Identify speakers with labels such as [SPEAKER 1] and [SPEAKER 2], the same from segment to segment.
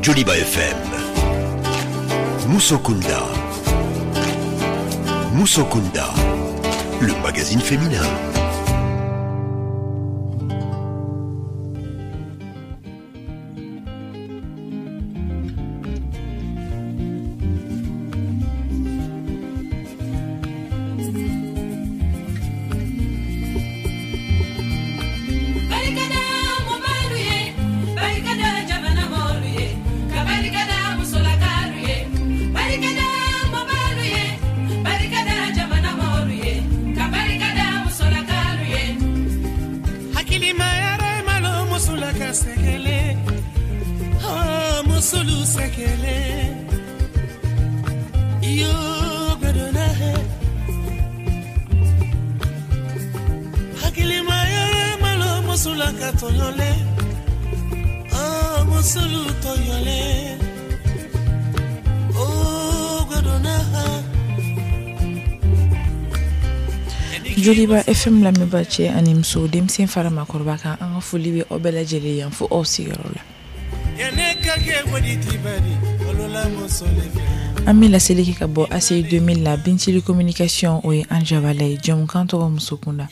[SPEAKER 1] Joliba FM. Moussokunda. Moussokunda, le magazine féminin.
[SPEAKER 2] Joliba FM la mebache animso demsin farama korbaka an fulibe obela jele yan fu osirola Ami la seleki kabo ACI 2000 la bintili communication oye anjabale jom kanto musukunda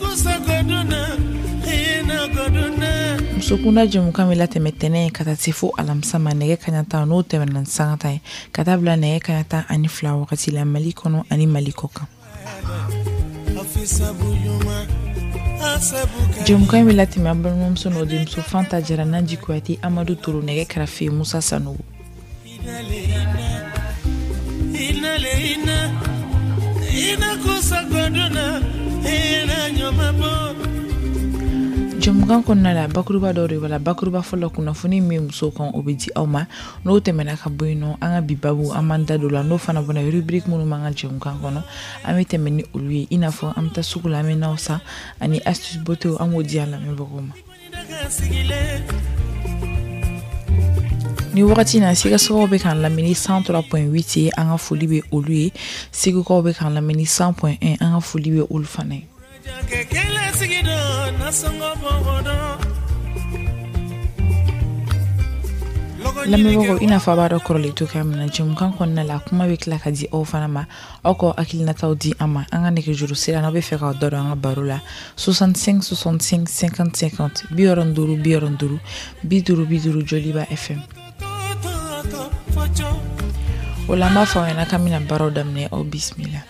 [SPEAKER 2] Musukunda jom kamila temetene katatifu alamsama nege kanyata no temenan sangatai katabla nege kanyata ani flower katila malikono ani malikoka Jumka milati mabano msono dimso fanta jarana jikwati Amadou Tourou nege krafi Moussa Sanogo Jumkan konna la bakuruba dori wala bakuruba fola kuna funi mi muso kan obedi awma no temena ka boyno anga bibabu amanda dola no fana bona rubrique munu manga jumkan kono ami temeni ulwi inafo amta sugula me nausa ani astuce boto amodi ala me bogoma ni wakati na siga so be kan la mini 103.8 anga fulibe ulwi sigu ko be kan la mini 100.1 anga fulibe ulfane La mebogo ina fabaro korole to kamna jumkan konna la kuma be kla kadi o fanama oko akilina tawdi ama anga neke juru sela no be fera doro anga barula 65 65 50 50 bioronduru biduru Joliba FM Ola ma fa na kamina baro damne o bismillah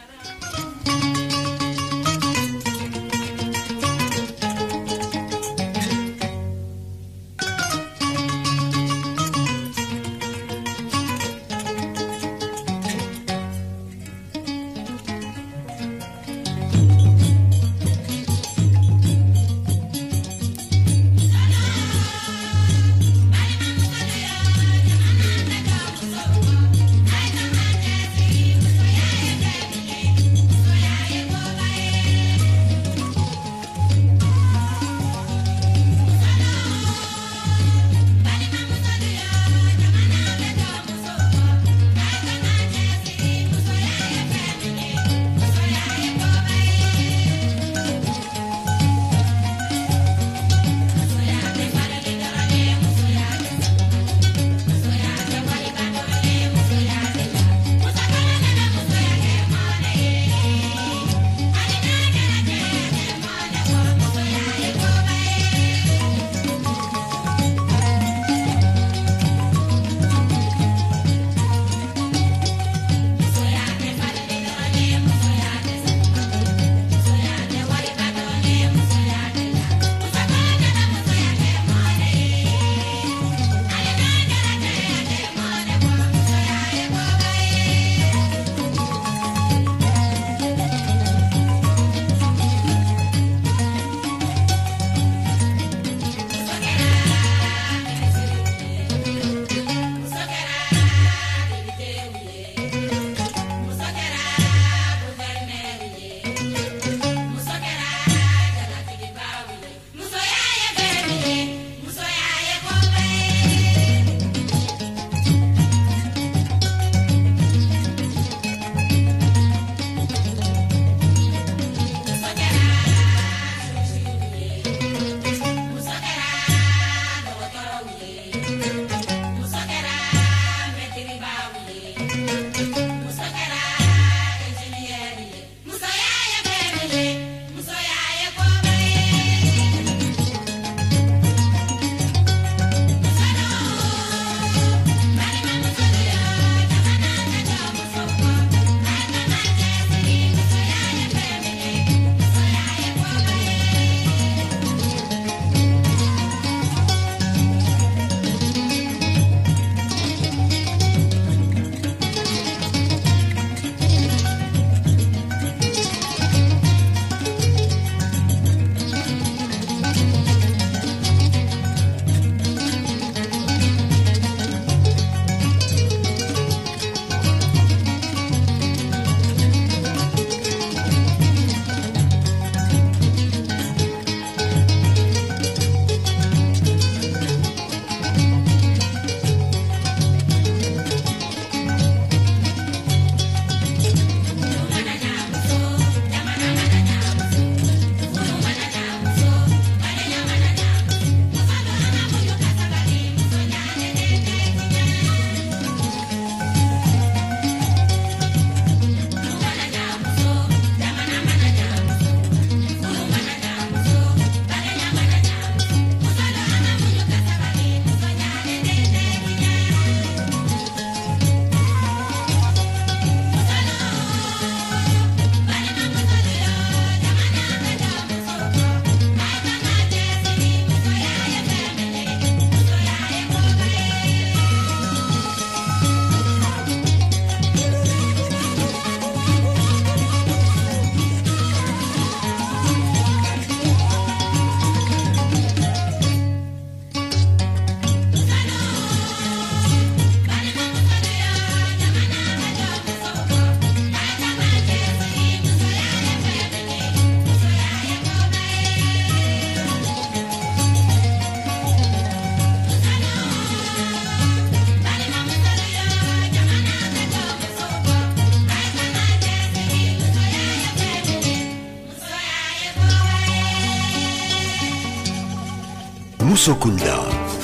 [SPEAKER 1] Moussokunda.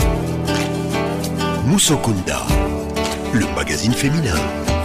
[SPEAKER 1] Moussokunda, le magazine féminin.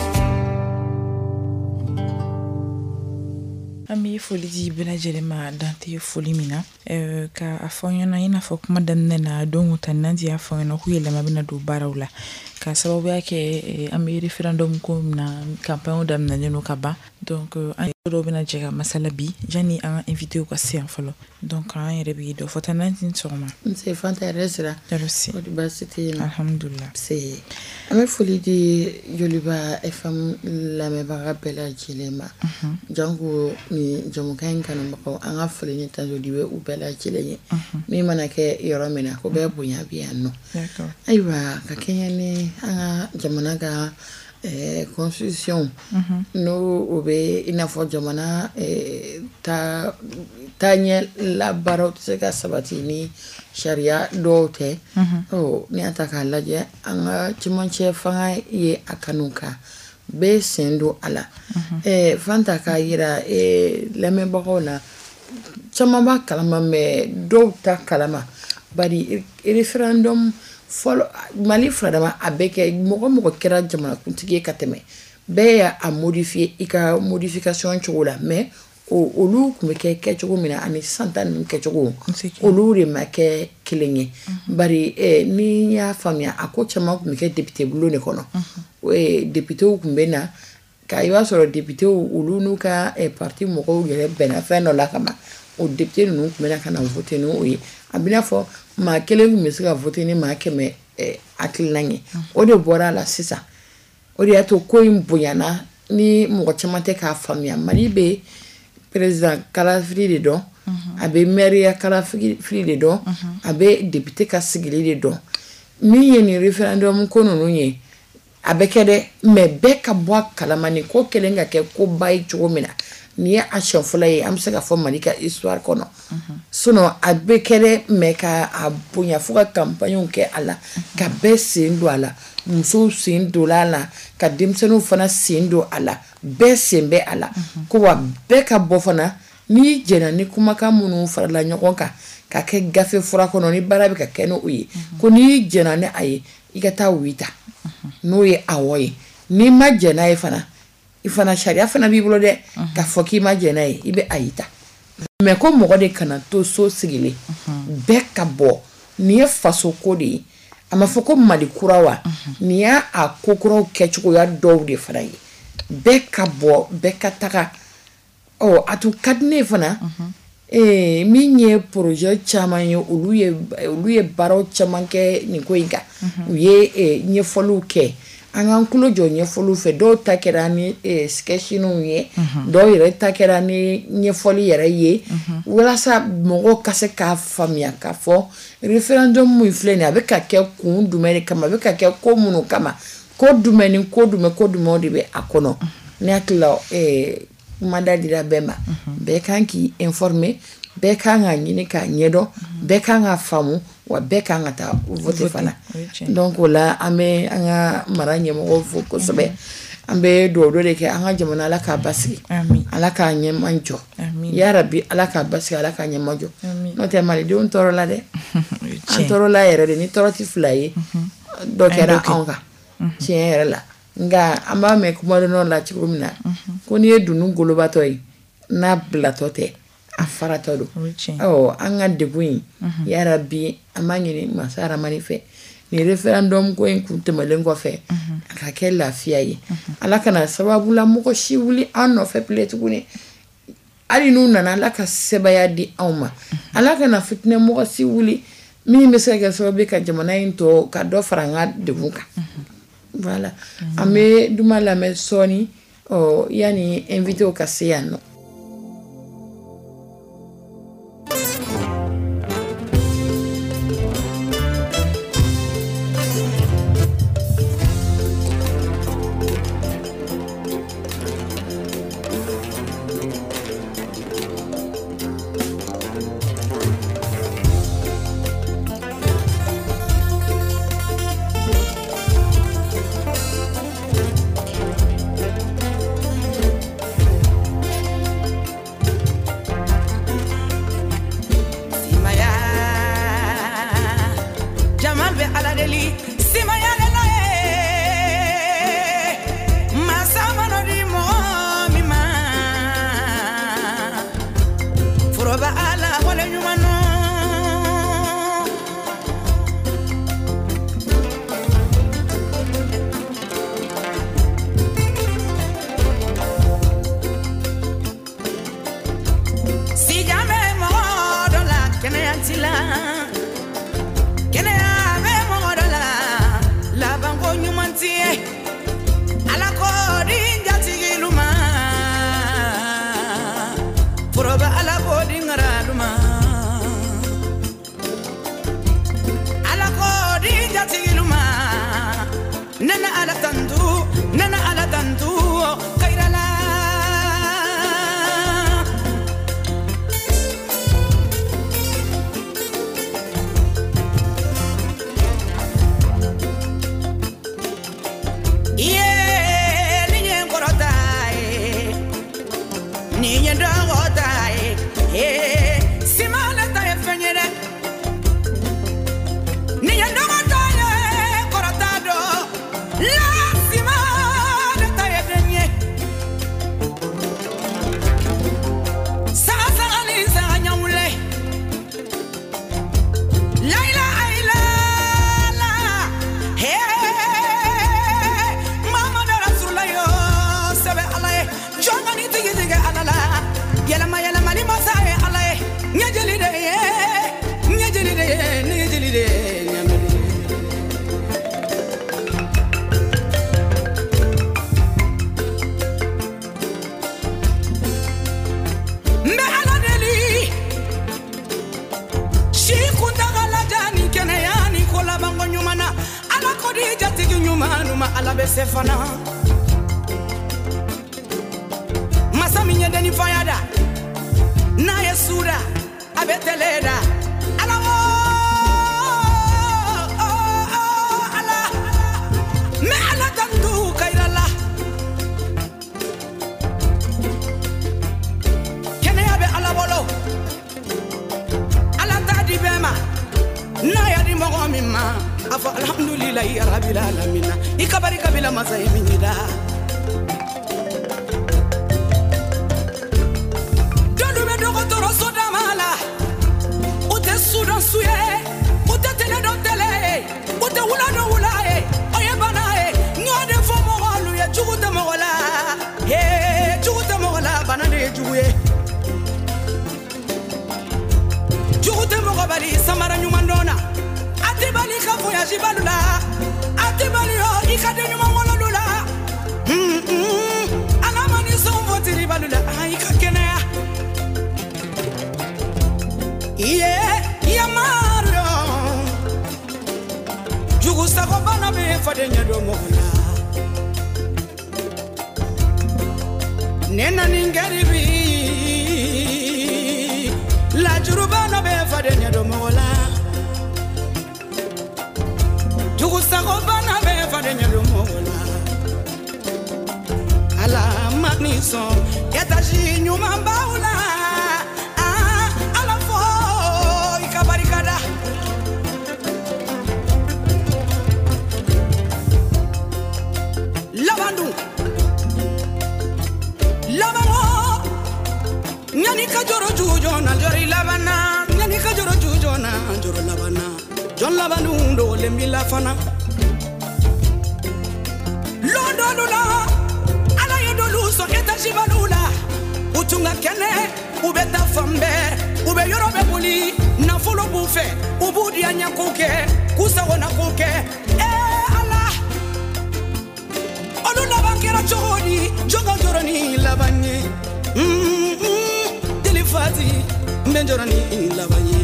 [SPEAKER 2] Ami foli di bela jelema dante foli mina ka afonyana ina fo kuma danne na dongu tananzi afonyana kuyele mabina do barawla ka sababu yake ami referendum ko na campagne dam na nyeno kaba donc an do bina jega masala bi jani an invité ko sen folo donc an rebi do fotananzi soma
[SPEAKER 3] c'est fantastique
[SPEAKER 2] merci
[SPEAKER 3] université
[SPEAKER 2] alhamdulillah
[SPEAKER 3] c'est ami foli di Yoliba FM la me ba bela jelema jango ni jamukan kan mako an afle ni tanzo diwe u bela jeleye mi manake yoro mena ko be bunya biya no
[SPEAKER 2] d'accord
[SPEAKER 3] aywa ka kenya ni an jamana ga constitution no obe ina fo jamana ta tanye la barot se ka sabati ni sharia dote ni ataka laje an chimonche fanga ye akanuka be sendo ala fanta ka yira lemme bagola chamamba kalama me do ta kalama bari referendum follow mali fradama abeke mogo kera jamana kuntigi kateme be ya a modifier ika modification chogola mais olu kumbe ke chogo mina ani santan ke chogo olu re make kilenye bari ni ya famia ako chama kumbe ke député bulo ne kono député kumbe na ka iwa soro député olu nuka parti mogo yere bena feno la kama o député nu kumbe na kana voter no oyi abina fo ma kelen kumbe se ka voter ni ma keme akilanye o de bora la sisa o de ato ko imbuyana ni mogo chama te ka famia mali be président kala fri de don abe maire kala fri de don abe député ka sigili de don mi yeni referendum kono no ye abe kede me be ka bo kala mani ko kelenga ke ko bay chomina ni a chefula ye am se ka fo malika histoire kono sono abe kede me ka abunya fuka campagne ke ala ka be sendo ala muso sendo la ka demsenu fana sendo ala be sembe ala ko wa be ka bo fana ni jena ni kuma ka munu farala nyokon ka ke gafe fura kono ni barabi ka keno uyi ko ni jena ne ayi igata wita no ye awoyi ni ma jena e fana ifana sharia fana bibulo de ka foki ma jena e ibe ayita me ko mogo de kana to so sigile be ka bo ni faso ko de ama foko mali kurawa ni ya akokoro kechuko ya do de fana yi be ka bo be ka taka atu kadne fana minye projet chama yo olu ye baro chama ke ni ko inga uye nye folu ke anga nkulo jo nye folu fe do takera ni sketch no ye do yere takera ni nye folu yere ye wala sa mogo kase ka famia ka fo referendum mu iflene abeka ke kun dumene kama abeka ke ko munu kama ko dumene ko dume de be akono ne atla manda dira bema be kan ki informer be kan nga nyini ka nyedo be kan nga famu wa be kan nga ta voter fana donc la ame anga maranye mo fo ko sobe ambe do de ke anga jamana la ka basi
[SPEAKER 2] amin
[SPEAKER 3] ala ka nyemanjo
[SPEAKER 2] amin
[SPEAKER 3] ya rabbi ala ka basi ala ka nyemanjo no te mali de on toro la de an toro la yere de ni toro ti fly do kera anga tiere la nga amba me kuma no la chikumina ko ni edunu golobato yi na blatote afara todo anga debuin ya rabbi amanyini masara manife ni referendum ko en kunte malengo fe ka ke lafiya yi ala kana sababu la moko shiwuli anno fe plate kuni ali nuna na ala ka sebaya di awma ala kana fitne moko shiwuli mi mesaka sababu ka jamana into ka do faranga debuka voilà ame duma la mesoni yani invité au Cassiano.
[SPEAKER 4] deli simayale la masama no di mo mi ma foroba ala wala nyumano si jamais mo do la kene antila kene ave mo do la bango nyumantie ala ko dinja tigiluma foroba ala ko dingaraluma ala ko dinja tigiluma nana ala tantu kairala ala besefana masaminya deni fayada na yesuda abeteleda ala ala me ala tandu kairala kene abe ala bolo ala tadi bema na yadi mo mimma afa alhamdulillahi rabbil alamin ikabari kabila masayiminida dodu be dogo toro soda mala ute sudan suye ute tele do tele ute wula do wula oye bana ngode fo mo walu ya jugude mo wala jugude mo wala bana de juguye jugude mo bali samara nyumandona atibali ka voyage balula atibali o ikade nyuma mololula ala mani son votiri balula ay ka kenea ya mario jugu sako bana be fadenya do mola nena ningari bi la juruba na be fadenya do mola Sagobana be fadenya lumola ala maniso yataji nyuma baula ala fo ikabarikada labandu labano nyani kajoro jujo na jori labana nyani kajoro jujo na joro labana John Labanundo lembila fana Londolula ala yedoluso etajibalula utunga kene ubeta fambe ube yorobe buli na folo bufe ubudi anyakuke kusawona kuke ala olula bankera chori jonga joroni labanye delifati menjorani labanye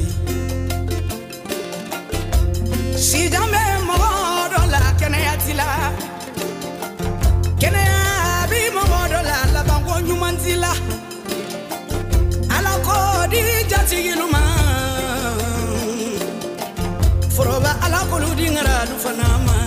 [SPEAKER 4] si jamais modo la kenayatila kenaya bi modo la bango nyumanzila ala ko di jatigiluma foroba ala ko ludi ngara du fanama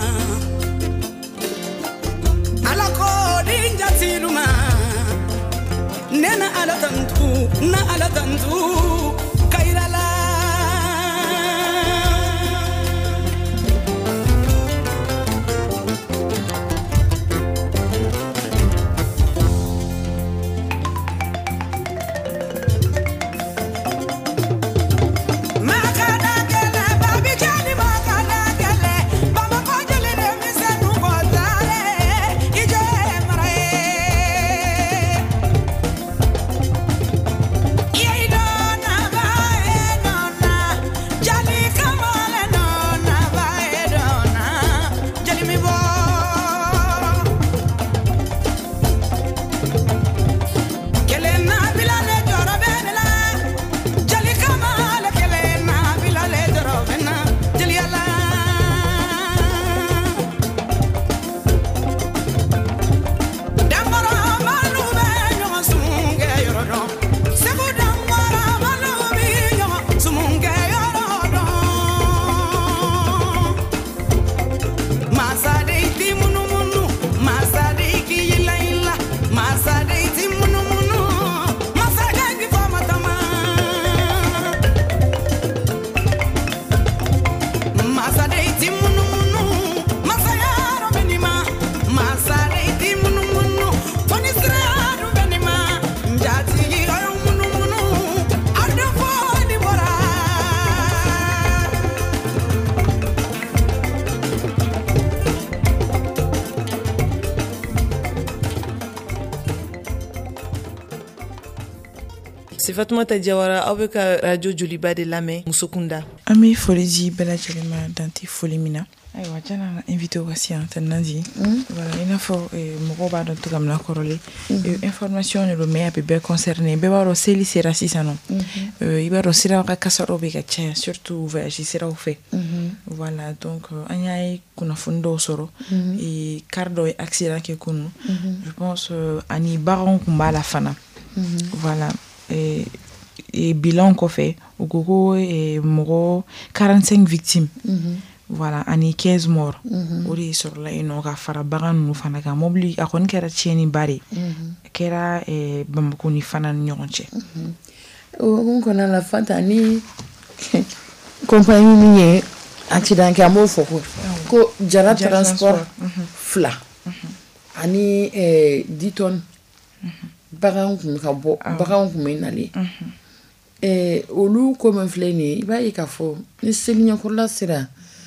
[SPEAKER 4] ala ko di jatigiluma nena ala tantu na ala tantu kairala
[SPEAKER 5] C'est Fatoumata Diawara avec Radio Joliba de Lamé Musokunda.
[SPEAKER 2] Ami foliji bela jelema danti folimina. Aywa jana invité aussi tananzi. Voilà, il a faut mo ba don to gamla korole. Information le mais be concerné be baro seli sera sisano. Ibaro sera ka kasaro be ka tia surtout voyage sera au fait. Voilà, donc anyai kuna fundo soro et cardo et accident ke kunu. Je pense ani baron kumbala fana. Voilà, et bilan qu'on fait au gogo et moro 45 victimes. Voilà, ani 15 morts. Ori sur la ino ga fara bagan nu fana ga mobli akon kera tieni bari. Kera bamako ni fana nyonche.
[SPEAKER 3] On connaît la fata ni compagnie ni accident ki amo foko. Ko jara transport fla. Ani 10 tonnes. Bagan kun ka bo bagan kun menali. Olu comme fleni ba ikafo ni selinya ko la sira.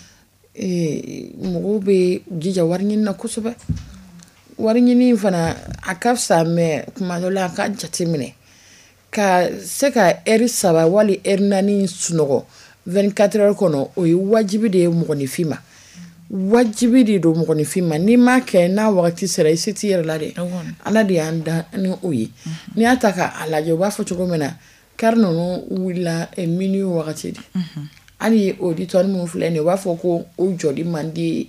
[SPEAKER 3] Mogo be jija warñin na kusuba warñini fana akafsa me kuma dola ka jatimine ka se ka eri saba wali ernani sunogo 24 heures kono o wajibi de mo ni fima wajibi de do mo ni fima ni ma ke na wakati sera isiti yer la de ala de anda ni oyi ni ataka ala jo ba fo chugo mena karno no wila mini wakati di ani auditoire mon flene wa foko o jodi mandi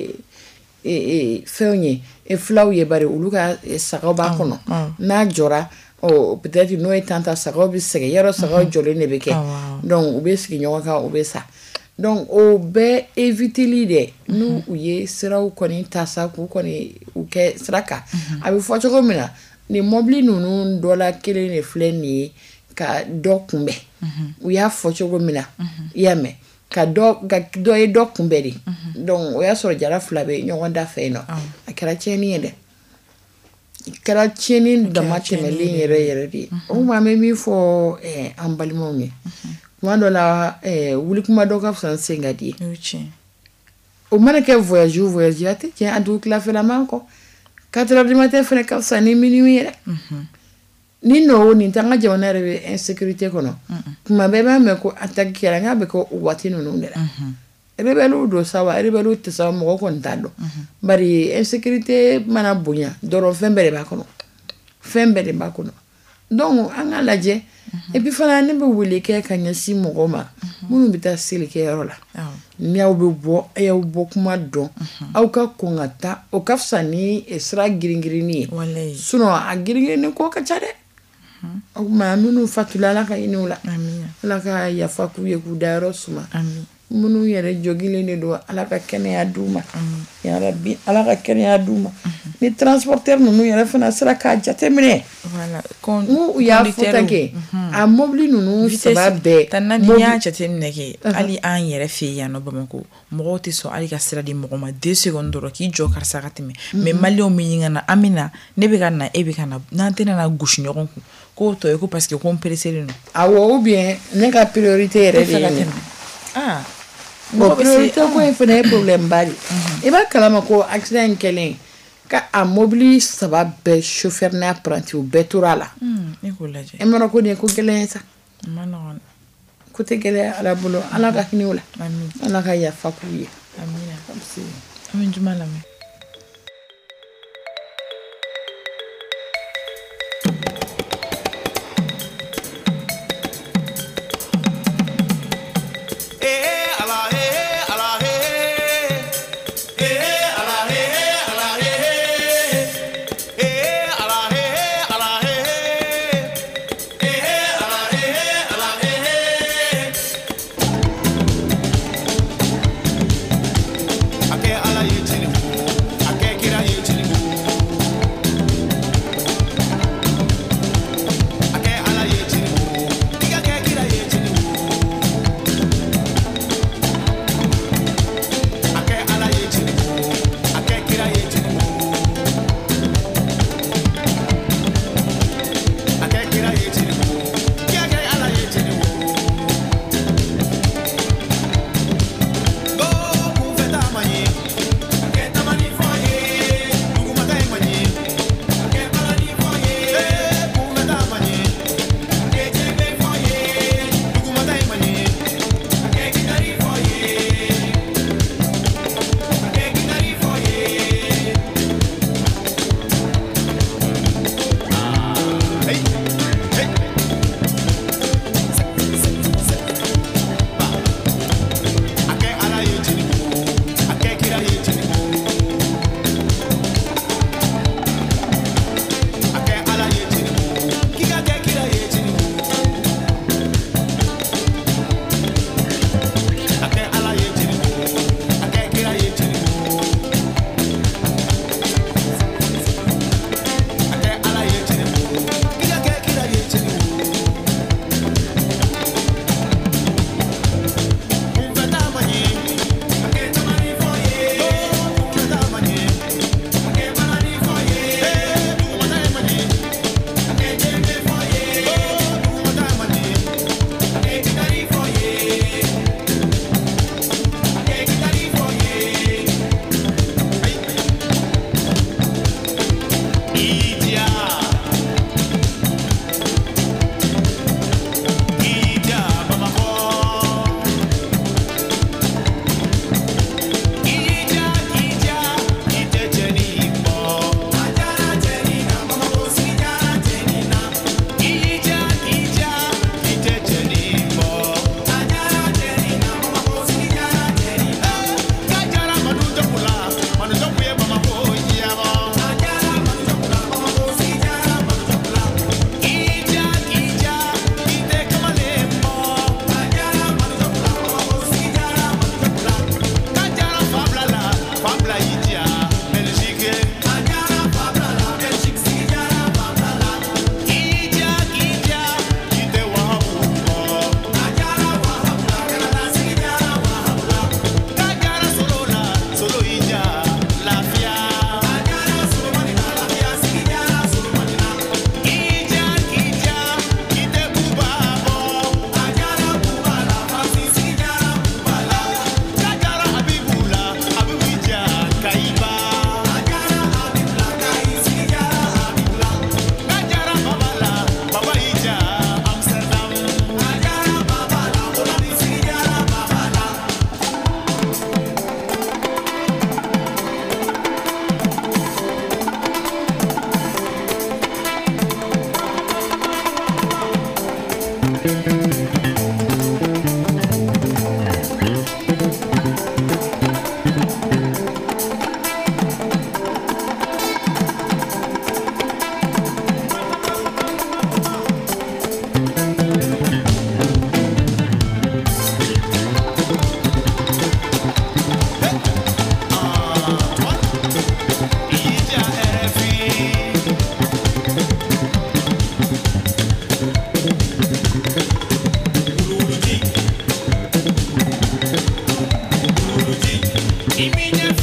[SPEAKER 3] feunye flauye bare uluka sagoba kono na jora o peut-être no etanta sagobi sege yero sago joli ne beke donc o be sigi nyoka o be sa donc o be éviter l'idée nous uye sera o koni tasa ku koni o ke sraka abi fo choko mina ni mobli nunu dola kele ne fleni ka dokumbe u ya fo chogo mina yame ka do e dokumbe di donc o ya so jara flabe nyon da fe no akara cheni ede kara cheni da mateme ligne yere di o ma me mi fo ambalimo mi wando la wuli kuma do ka fsan senga di o mana ke voyage ate tiens adu la fe la manko 4 heures du matin fene ka fsan ni minuit yere ni no ni tanga jona rebe insécurité kono kuma beba me ko attaque kera ngabe ko wati no ndela rebelu do sawa rebelu te sawa mo ko ntado bari insécurité mana bunya doro fembere ba kono donc anga laje et puis fala ne be wuli ke kanya si mo goma munu bita sili ke rola ni aw be bo ayaw bo kuma don aw ka ko ngata o kafsani esra giringirini suno a giringirini ko ka chade o ma munu fatula la ka inula amin la ka ya faku ye ku daro suma amin munu yere jogile ne do ala ka kene ya duma ya rabbi ala ka kene ya duma ni transporteur nunu yere fana sira ka jatemine
[SPEAKER 2] voilà
[SPEAKER 3] kon mu ya fotanke a mobli nunu sababe
[SPEAKER 2] tanani ya jatemine ke ali an yere fe ya no bamako mo te so ali ka sira di mo ma 2 secondes ro ki jo kar sagatime mais malio mi ngana amina ne be kana e be kana na tena na gush nyoron ko to e ko parce que ko presser no
[SPEAKER 3] awo ou bien ne ka priorité re de bon priorité ko e fene problème bari e ba kala mako accident kelen ka a mobili sababe chauffeur na apprenti ou beturala
[SPEAKER 2] e ko laje
[SPEAKER 3] e mara ko ne ko kelen sa
[SPEAKER 2] manon
[SPEAKER 3] ko te kele ala bulo ala ka kiniula
[SPEAKER 2] amin
[SPEAKER 3] ala ka ya fakuye
[SPEAKER 2] amina amin jumala me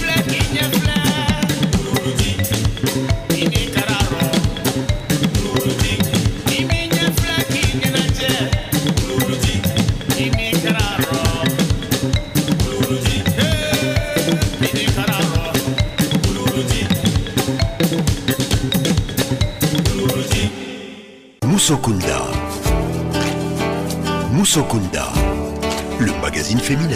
[SPEAKER 1] Moussokunda, le magazine féminin.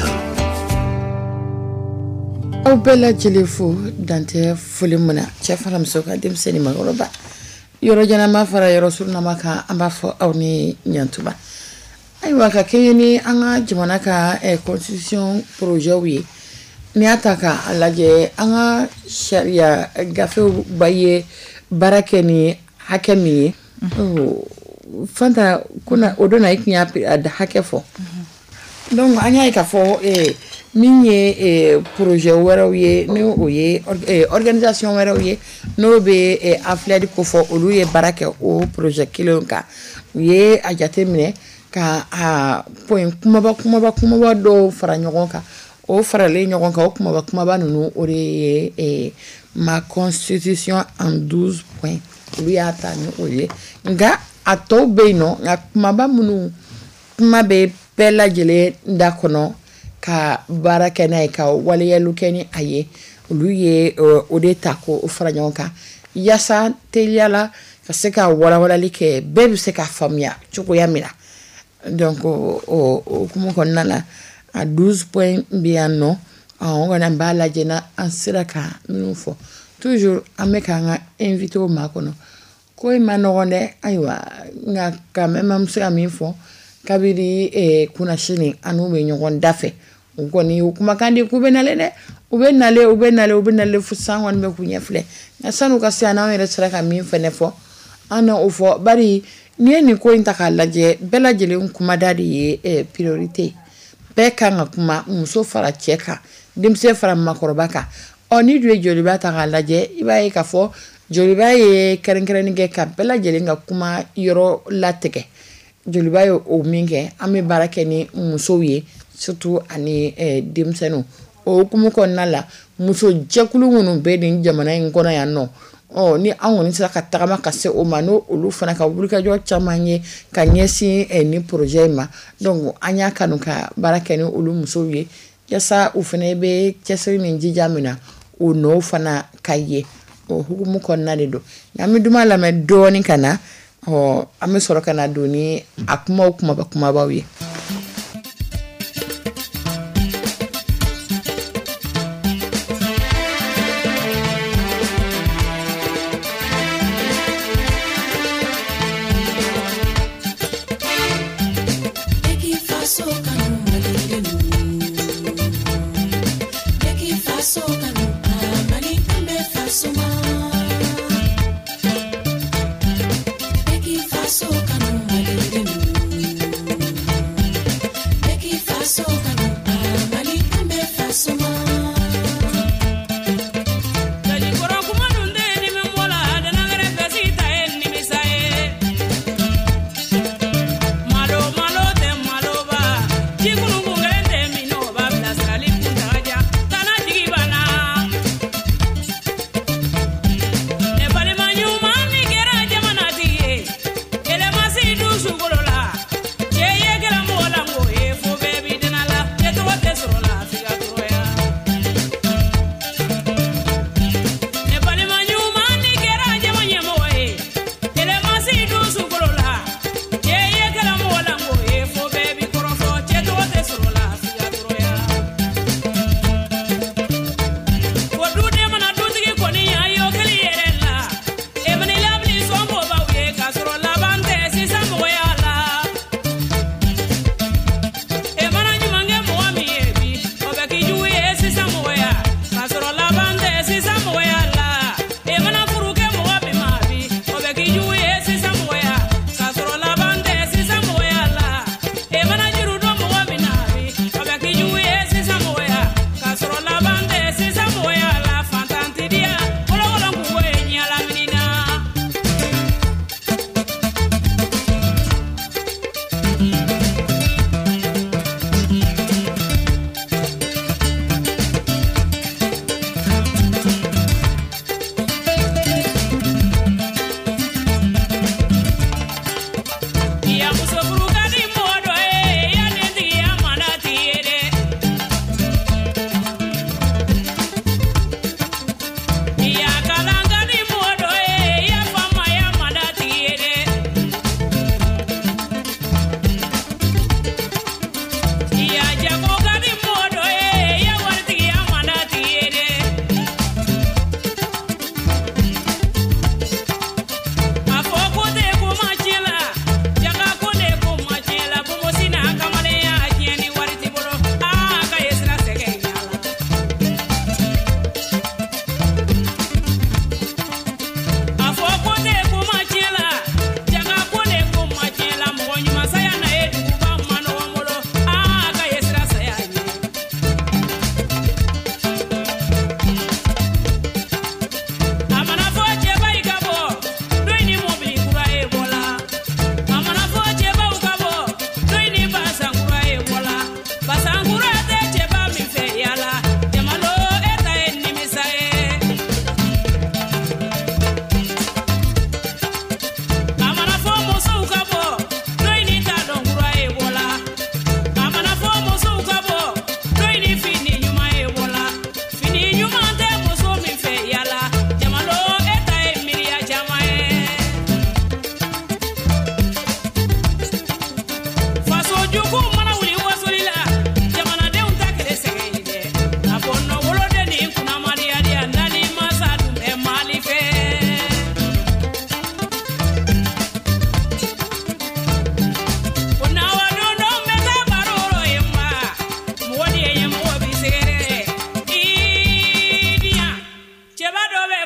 [SPEAKER 3] Aw bɛɛ lajɛlen fo dantɛ foli mun na cɛ fara muso ka denmisɛnnin makɔrɔba yɔrɔ ɲɛnama fara yɔrɔ surunama kan an b'a fɔ aw ni ɲantuba ayiwa ka kɛɲɛ ni an ka jamana ka constitution projet ye ni y'a ta k'a lajɛ an ka sariya gafew ba ye baara kɛ ni hakɛ min ye Fanta kuna o donna i kun y'a hakɛ fɔ donc an y'a ye k'a fɔ min ye projet wɛrɛw ye ni o ye organisation wɛrɛw ye n'o bɛ afilɛli ko fɔ olu ye baara kɛ o projet kelen kan u ye a jateminɛ ka a point kumaba dɔw fara ɲɔgɔn kan o faralen ɲɔgɔn kan o kumaba ninnu o de ye ma constitution en 12 points olu y'a ta ni o ye nka a tɔw bɛ yen nɔ nka kumaba minnu kuma bɛ bɛɛ lajɛlen da kɔnɔ ka baara kɛ n'a ye ka waleyali kɛ ni a ye olu ye o de ta ko fara ɲɔgɔn kan yaasa teliyala ka se ka walawalali kɛ bɛɛ bɛ se ka faamuya cogoya min na donc o kuma kɔnɔna na a 12 points bɛ yan nɔ an kɔni an b'a lajɛ na an sera ka minnu fɔ toujours an bɛ k'an ka invité o maa kɔnɔ ko in ma nɔgɔn dɛ ayiwa nka quand même an bɛ se ka min fɔ kabini kunnasini an n'u bɛ ɲɔgɔn da fɛ o kɔni o kumakan de k'u bɛ nalen dɛ u bɛ nalen fo san kɔni bɛ k'u ɲɛ filɛ nka san'u ka se yan n'anw yɛrɛ sera ka min fɛnɛ fɔ an na o fɔ bari n'i ye nin ko in ta k'a lajɛ bɛɛ lajɛlen kumada de ye priorité bɛɛ kan ka kuma muso fara cɛ kan denmisɛn fara makɔrɔba kan ni dun ye joliba ta k'a lajɛ i b'a ye k'a fɔ joliba ye kɛrɛnkɛrɛnni kɛ ka bɛɛ lajɛlen ka kuma yɔrɔ latigɛ joliba ye o min kɛ an bɛ baara kɛ ni musow ye surtout ani denmisɛnninw o hukumu kɔnɔna la muso jɛkulu minnu bɛ nin jamana in kɔnɔ yan nɔ ni an kɔni sera ka tagama ka se o ma n'o olu fana ka wulikajɔ caman ye ka ɲɛsin ni projet in ma donc an y'a kanu ka baara kɛ ni olu musow ye yaasa u fana bɛ cɛsiri ni jija min na o nɔ fana ka ye o hukumu kɔnɔna de don an bɛ duman lamɛn dɔɔnin ka na an bɛ sɔrɔ ka na don ni a kumabaw ye.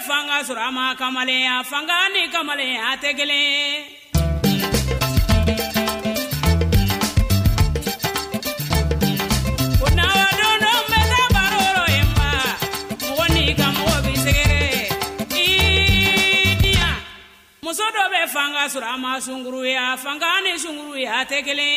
[SPEAKER 6] fanga surama kamale ya fanga ni kamale ya tegele muso dɔ bɛ fanga surama sunguru ya fanga ni sunguru ya tegele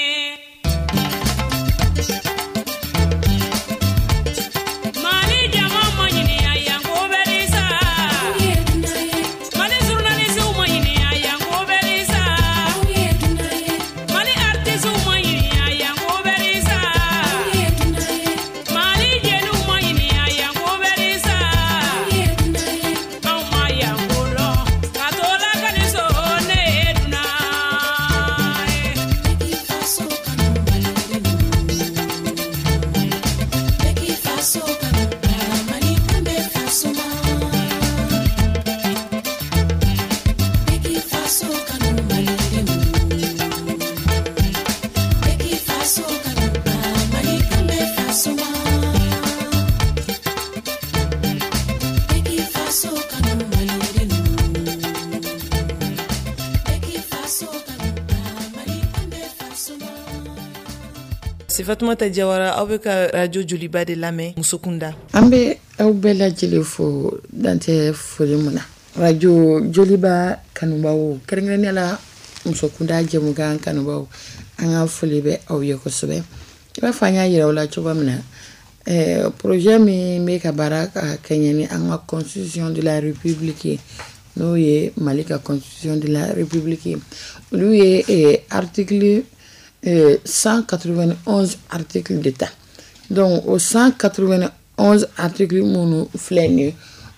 [SPEAKER 5] Fatoumata Diawara aw bɛ ka radio Joliba de lamɛn muso kunda
[SPEAKER 3] an bɛ aw bɛɛ lajɛlen fo dantɛ foli mun na radio Joliba kanubaw kɛrɛnkɛrɛnnenya la muso kunda jɛmukan kanubaw an ka foli bɛ aw ye kosɛbɛ i b'a fɔ an y'a yira aw la cogo min na projet min bɛ ka baara ka kɛɲɛ ni an ka constitution de la république n'o ye Mali ka constitution de la république olu ye article 191 articles d'État. Donc, au 191 articles, mon flène,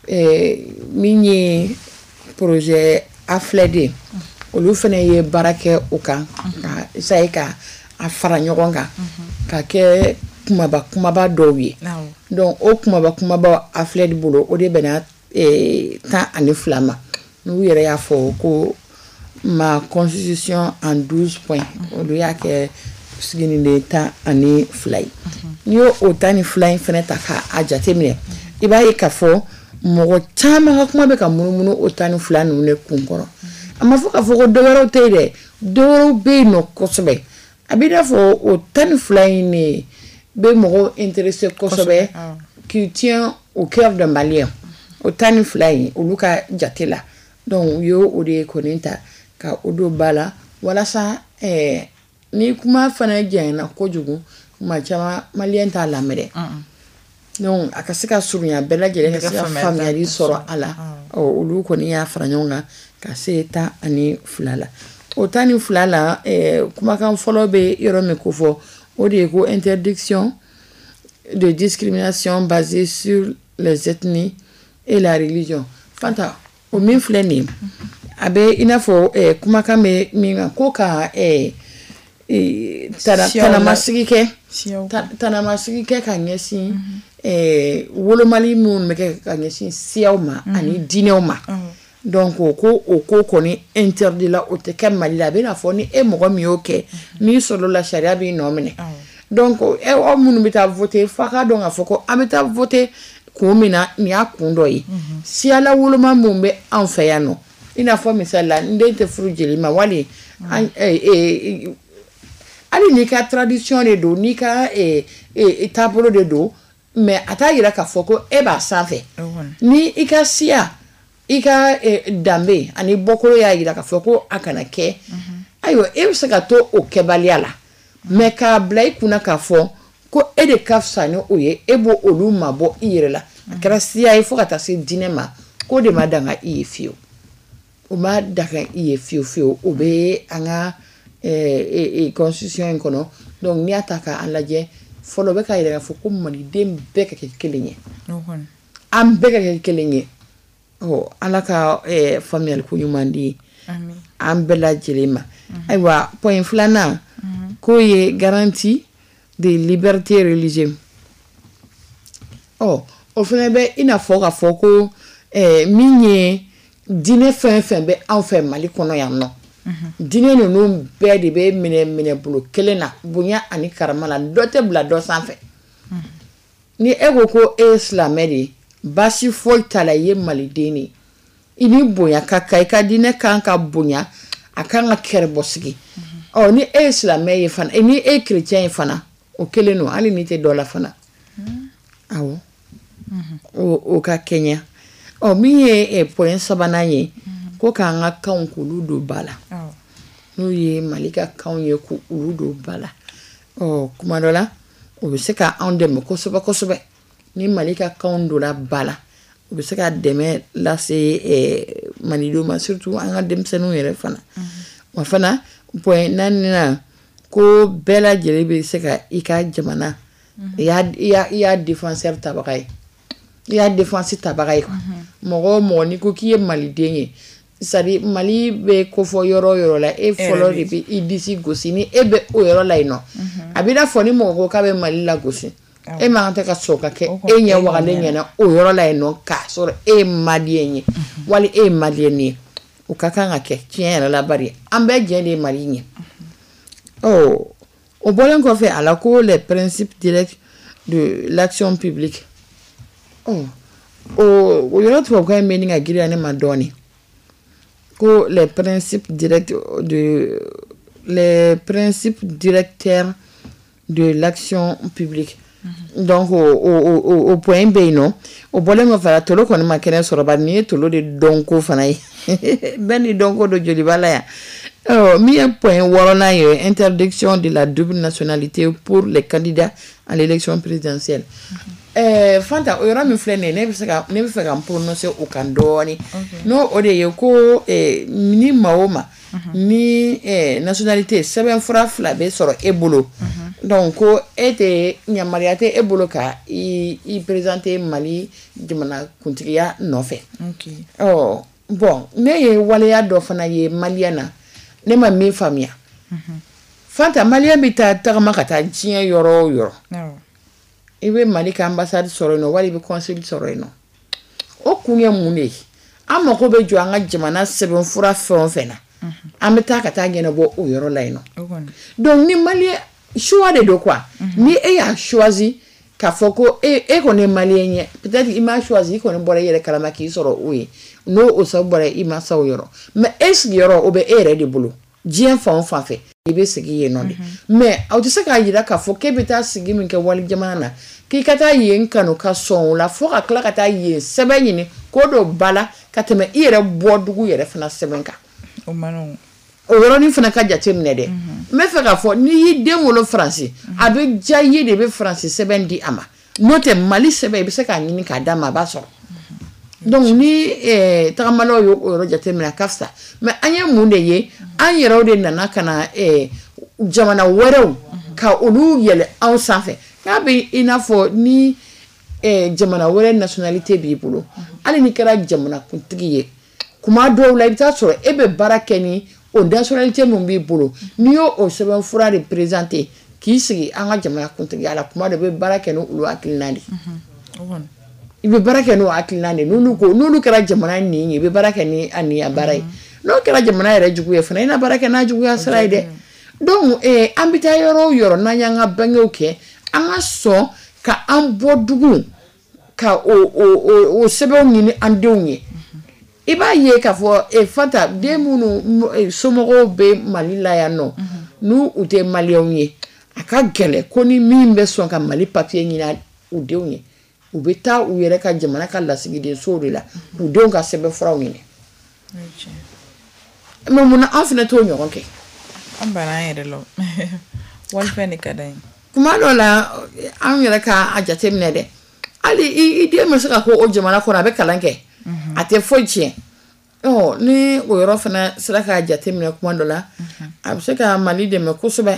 [SPEAKER 3] mini projet a flédé. Au lieu de barake au camp, ça y est, à Faranyoronga, kake kumaba dowi. Donc, au kumaba a flédé boulot, au début, tant à flamme. Nous y a fait ma constitution en 12 points. Il y a que signé l'état année fly. Ni o tani fly fenêtre a jatemine. Il va y kafo mo chama kuma be ka munumunu o tani fly no ne kunkoro. Ama fo ka fo do wero tede do be no kosobe. Abida fo o tani fly ni be mo intéressé kosobe qui tient au cœur d'un Malien. O tani fly o luka jatela. Donc yo o de konenta ka odo bala wala sa ni kuma fana jena kojugu kuma chama Malien ta lamere donc akasika surunya bela jele ka family soro ala o ulu ko ni ya franyonga ka seta ani fulala o tani fulala kuma kan folo be yoro me ko fo o de ko interdiction de discrimination basée sur les ethnies et la religion fanta o min fleni abe inafo kuma kame minga koka tana masigi ke ka nyesi wolomali mun meke ka nyesi siauma ani dineuma donc ko koni interdit la o te kamali la be na fo ni mogo mi oke ni solo la sharia bi no mene donc o mun bita voter faka donc afoko ameta voter ko mina ni akundo yi si ala woloma mun be en feyano ina fo misala ndente furu jelima wali ali ni ka tradition de do ni ka tableau de do mais ata yira ka foko ba sanfe ni ika sia ika dambe ani bokoro ya yira ka foko akana ke ayo se ka to o kebaliala mais ka blai kuna ka fo ko de kafsani oye ebo olu mabo irela akara sia ifo ka ta se dinema ko de madanga ifio o ma daga ifio o be anga constitution kono donc ni ataka alaje folo be ka ira fo ko mali dem be ka kelenye am be ka kelenye oh alaka famille ko nyumandi amin am bela jelema aywa point flana ko ye garantie de liberté religieuse oh o fene be ina fo ka fo ko minye dine fen be en fait mali kono ya no dine no be de be mine bulu kelena bunya ani karamala dote bla do sanfe ni ego ko islamedi basi fo talaye mali dini ini bonya ka ka dine kan ka bonya akanga kerbosigi ni islamé ye fana ni chrétien fana o keleno ali ni te dola fana awo o ka Kenya mi ye point sabana ye ko kan ka kan kulu do bala no ye malika kan ye ku ulu do bala kuma dola o be se ka andem ko soba ni malika kan do la bala o be se ka deme la se manido ma surtout an dem senu yere fana wa fana point nanina ko bela jelebe se ka ika jamana ya défenseur tabakai ya défense tabakai mo ni ko kiye maliden ye sari mali be ko fo yoro la folo de bi idisi gosini be o yoro la ino abida fo ni mo ko ka be mali la gosi ma ante ka soka ke nya wale nya o yoro la ino ka so malienye wali malieni o ka kan ake tien la bari ambe jende malienye au bon qu'on fait à la cour les principes directs de l'action publique il y a autre quoi meaning à dire à madoni que les principes directeurs de l'action publique donc au point B non au bon qu'on fait tout le qu'on m'a connaît sur la bannière tout le de donko fanaï ben donko de jolibala ya mi un point warona interdiction de la double nationalité pour les candidats à l'élection présidentielle fanta o yoro mi flene ne be feka prononcer o kandoni no o de yeko ni maoma ni nationalité seben fra fla be soro ebolo donc ko ete nyamariate ebolo ka i présenter Mali dimana kuntiya no fe bon ne ye waleya do fana ye maliana ne ma mi famia fanta malien bita tagama kata jien yoro ibe malika ambassade soro no wali be consul soro no o kunye mune amako be jo anga jamana seben fura fena ameta kata ngene bo o yoro la no donc ni malien choix de quoi ni a choisi ka foko ko ne malien peut-être il m'a choisi ko ne bora yele kalama ki soro oui no o sa bora il m'a sa yoro mais est yoro obe de bolo jien fa fait ibe sigi ye non mais au de ça ka yira ka fo ke beta sigi min ke wali jamana ki kata yen kanu ka son la fo ka kla kata yen seben ni ko do bala kateme ire bodugu yere fana seben ka o manon o yoro ni fana ka jatem ne de me fe ka fo ni yi den wolo français abe jaye de be français seben di ama note Mali seben be se ka nyini ka dama ba so donc ni tagamalo yo yoro jatem na kafsa mais anya munde ye an yero de nana kana jamana wero ka olu yele en sanfé kabe inafo ni jamana wero nationalité bi bolo ali ni kara jamana kuntigi ye kuma do la ibta so ebe barakeni o nationalité mon bi bolo ni yo o seben fura représenter ki sigi anga jamana kuntigi ala kuma de be barakeni ulu akilinandi ibe barakeni akilinandi nunu kara jamana ni ibe barakeni ani abarai no kera jamana yere jugu ye fana ina baraka na jugu ya sraide donc ambita yoro na nyanga bangoke anga so ka ambodugu ka o sebe ni andonye iba ye ka fo fata de munu somogo be malila ya no nu ute malionye aka gele koni mimbe so ka mali papier nyina udeunye ubeta uyere ka jamana ka lasigide so de la udon ka sebe frawnye mona afina to nyon ke
[SPEAKER 2] ambana yere lo wal feni kadai
[SPEAKER 3] kuma lola an yere ka ajate mnede ali ide mesaka ko o jamana ko na be kalanke ate foje ni o yoro fana saka ajate mne kuma lola abseka Mali de me ko sobe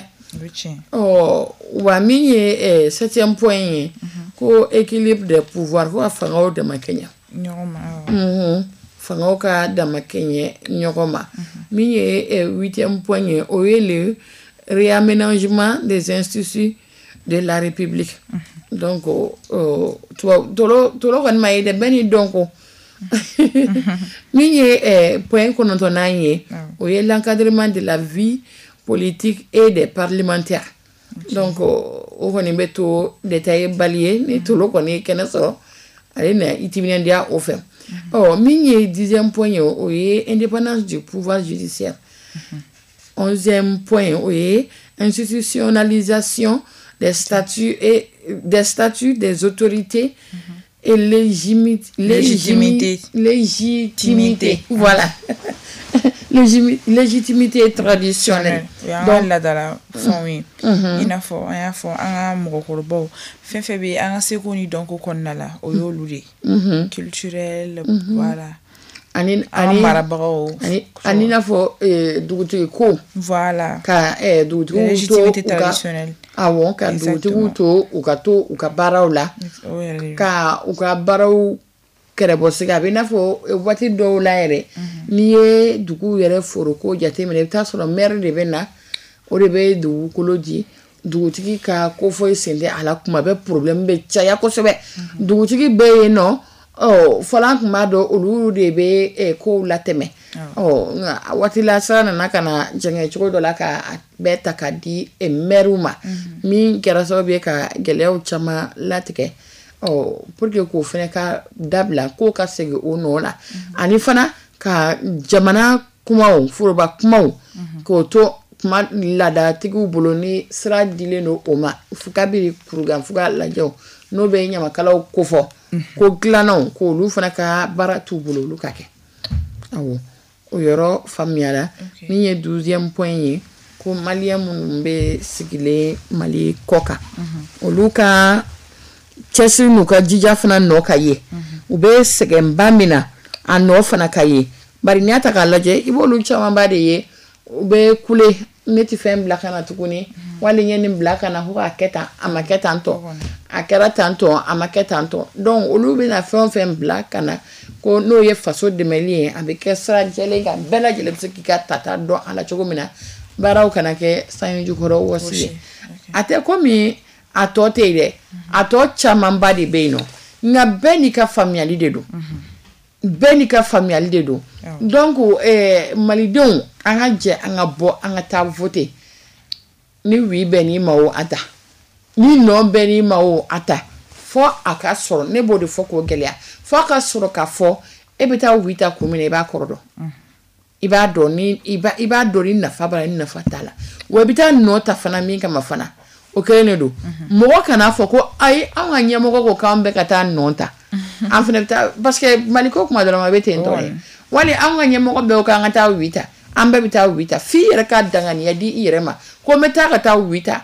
[SPEAKER 3] wa minye 7e point ko équilibre des pouvoirs ko afanga de makenya nyoma fangoka damakenye nyogoma miye 8e point o le réaménagement des instituts de la République donc tolo kan mai de beni donc miye point konoto nanye o l'encadrement de la vie politique et des parlementaires donc o koni beto détaillé balier ni tolo koni keneso ale na itimine dia o fem Oh, mini 10e point, oui, indépendance du pouvoir judiciaire. 11e point, oui, institutionnalisation des statuts des autorités et légitimité. Voilà. Légitimité traditionnelle.
[SPEAKER 2] Donc là dans la famille il a faut un mokorobo fait bi un sekoni donc ko nala o yoludi culturel voilà
[SPEAKER 3] ani na fo duguti ko
[SPEAKER 2] voilà
[SPEAKER 3] ka duguti
[SPEAKER 2] légitimité traditionnelle
[SPEAKER 3] awon ka duguti to u ka baraw la ka u ka baraw kerebo siga be na fo wati do la yere ni ye dugu yere foro ko jate mene ta so mer de bena o de be dugu koloji dugutigi ka ko fo sende ala kuma be problem be chaya ko sebe dugutigi be no folan kuma do olu de be ko lateme wati la sana na kana jenge chiko do la ka beta ka di meruma min kera so be ka gelew chama latike pour que ko fene ka dabla ko ka sege ono la ani fana ka jamana kuma furuba kuma ko to kuma lada tigu boloni sra dileno oma fukabiri kurugan fuga lajo no be nyama kala ko fo ko glano ko lu fana ka baratu bololu kake awo o yoro famiala ni ye 12e point yi ko malien mun be sigile mali koka o luka chesi nuka jija fana no kaye ube segen bamina ano fana kaye bari ni ata kalaje ibolu chama bade ye ube kule neti fem blaka na tukuni wale nyeni blaka na huwa aketa amaketa anto akera tanto amaketa anto donc olube na fem blaka na ko no ye faso de melie avec sra jele ga bela jele psikika tata do ala chogomina baraw kana ke sanju koro wosi ate komi atote ile ato chamamba de beno nga benika familiali de do benika familiali de do donc malidon anga je anga bo anga ta voter ni wi beni mawo ata ni no beni mawo ata fo aka soro ne bodi fo ko gelia fo aka soro ka fo ebeta wita kumine ba korodo iba do ni iba do ni na fabara ni na fatala we bita no ta fana mi kama fana okay ne do mo kana fo ko ai anga nyemo ko kambe kata nonta en fait parce que maliko kuma do ma bete ndore wali anga nyemo ko be ko anga ta wita ambe bita wita fi yere ka dangani ya di irema ko meta ka ta wita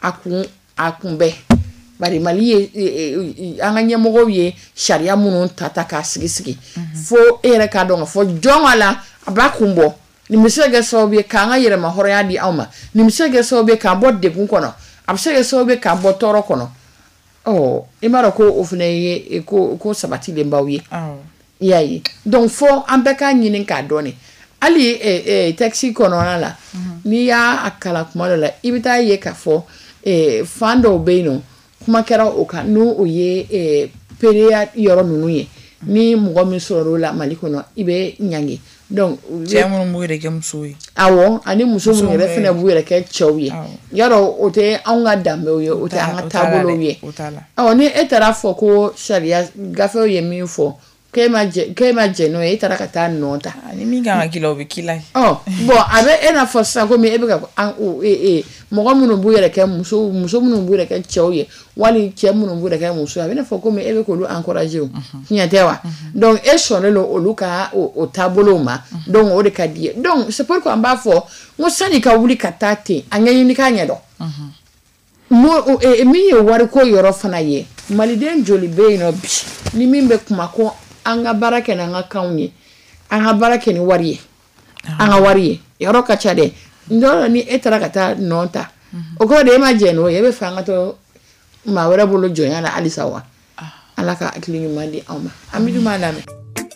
[SPEAKER 3] akumbe bari mali anga nyemo ko ye sharia munun tata ka sigi fo ere ka donga fo jongala abakumbo ni misege sobe ka anga yere ma horoya di awma ni misege sobe ka bodde gun kono absege sobe ka botoro kono imaro ko ofune ye ko sabati le mbawi yayi donc fo ambeka nyinin ka doni ali taxi kono la ni ya akala kuma la ibita ye ka fo fando beino kuma kera o ka no oye peria yoro nunu ye ni mugo mi soro la malikono ibe nyangi donc
[SPEAKER 2] jamu muire ke musui
[SPEAKER 3] awo ani muso mu yere fene bu yere ke chawye yaro ote anga dambe oye ote anga tabolo ye awo ni etara fo ko sharia gafe ye mi fo kema je no etara kata nota
[SPEAKER 2] ani mi ganga kilo be kilai
[SPEAKER 3] bon abe ena fo sa ko mi ebe ka mogo mu no bu yere ke muso mu no bu yere ke chawye wali che mu no bu yere ke muso abe na fo ko mi ebe ko lu encourager nya tewa donc e sonne lo oluka o tabolo ma donc o de ka die donc c'est pourquoi mba fo mo sani ka wuli katate anyanyi ni ka nya do mo mi ye wari ko yoro fana ye maliden joli be no bi ni mimbe kuma ko anga barake na nga kaunye anga barake ni wari anga wari yoro ka chade ndoro ni etara kata nota o ko de ma jeno yebe fanga to ma wara bolo joyana alisawa alaka aklingi mandi awma amidu malame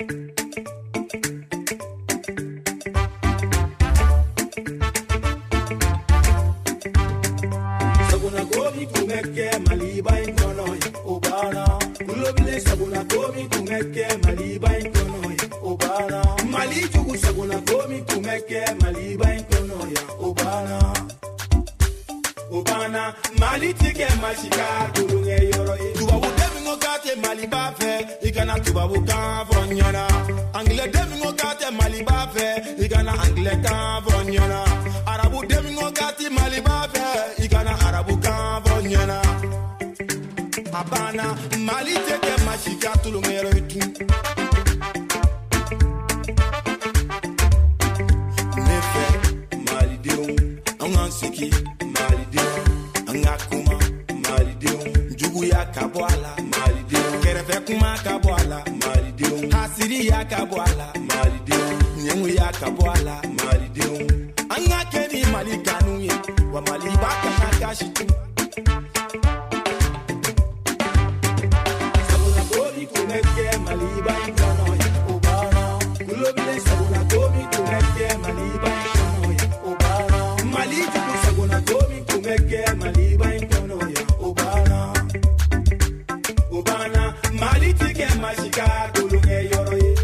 [SPEAKER 7] sabuna gomi kumeke maliba inkono obana kulobile sabuna gomi kumeke maliba inkono obana mali jugu sabuna gomi kumeke maliba inkono obana Obana, Mali tike mashika, tulunge yoro. Tubabu demingo kate Mali bafe, ikana tubabu kan vonyana. Angle demingo kate Mali bafe, ikana angle kan vonyana. Arabu demingo kate Mali bafe, ikana arabu kan vonyana. Abana, Mali tike mashika, tulunge yoro itu. Nefe, Mali deun, angan siki. Angakuma Malideu Jugu ya kabwala Malideu Kerefe kuma kabwala Malideu Hasiri ya kabwala Malideu Nyengu ya kabwala Malideu Angakeni malikanu ye Wa malibaka nakashitu Sabuna gobi kuneke maliba inkono ya Obana Kulobile sabuna gobi kuneke maliba inkono ya Obana Malijugu sabuna gobi kumeke maliba inkono ya Obana Obana Mali tike mashika tulunge yoro ye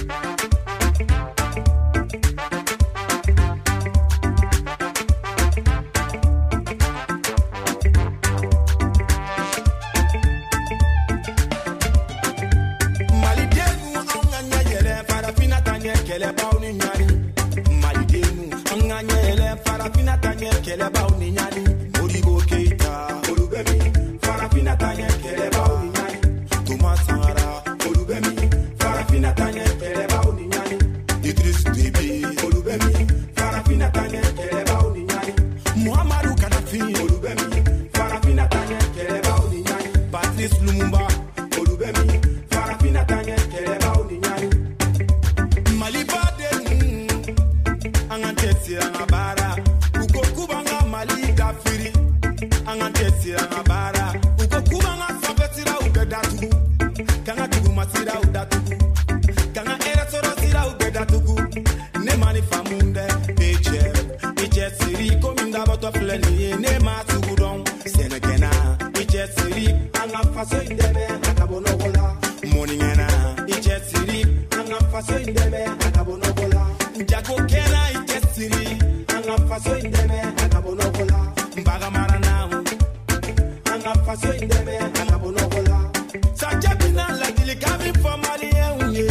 [SPEAKER 7] Mali denu anganya yele farafina tanye kele bauni nyani Mali denu anganya yele farafina tanye kele bauni nyani Moribo Keita Olubemi farafina tanye kele bauni nyani Thomas Sangara Olubemi farafina tanye kele bauni nyani Idris Deby Olubemi farafina tanye kele bauni nyani Muhammadu Kadafi Olubemi farafina tanye kele bauni nyani Patrice Lumumba Olubemi farafina tanye kele bauni nyani Malibade angantesi angabara uko kubanga Mali kafiri angantesi angabara uko kubanga sabetira ubedatu kanga tugu masira udatu kanga era soro sira ubedatu ne mani famunde eche siri kominda bato fleni ne matugudon senekena eche siri anga faso indebe akabonogola moningena eche siri anga faso indebe akabonogola jago kena eche siri anga faso indebe akabonogola mbaga marana anga faso indebe akabonogola sajabina la dilikami for Mali enye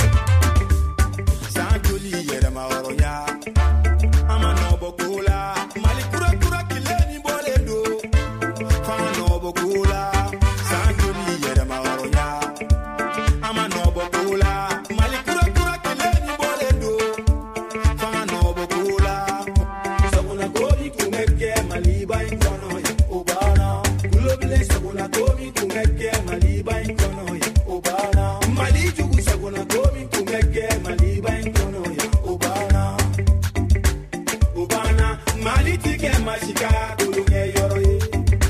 [SPEAKER 7] sanjoli yere maoronya amano bokula Mali kura kura kileni boledo fano bokula sanjoli yere maoronya amano bokula Mali kura kura kileni boledo fano bokula sabuna gobi kumeke maliba inkono ya Obana kulobile sabuna gobi kumeke maliba inkono ya Obana Mali jugu sabuna gobi kumeke maliba inkono ya Obana Obana Mali tike mashika tulunge yoro ye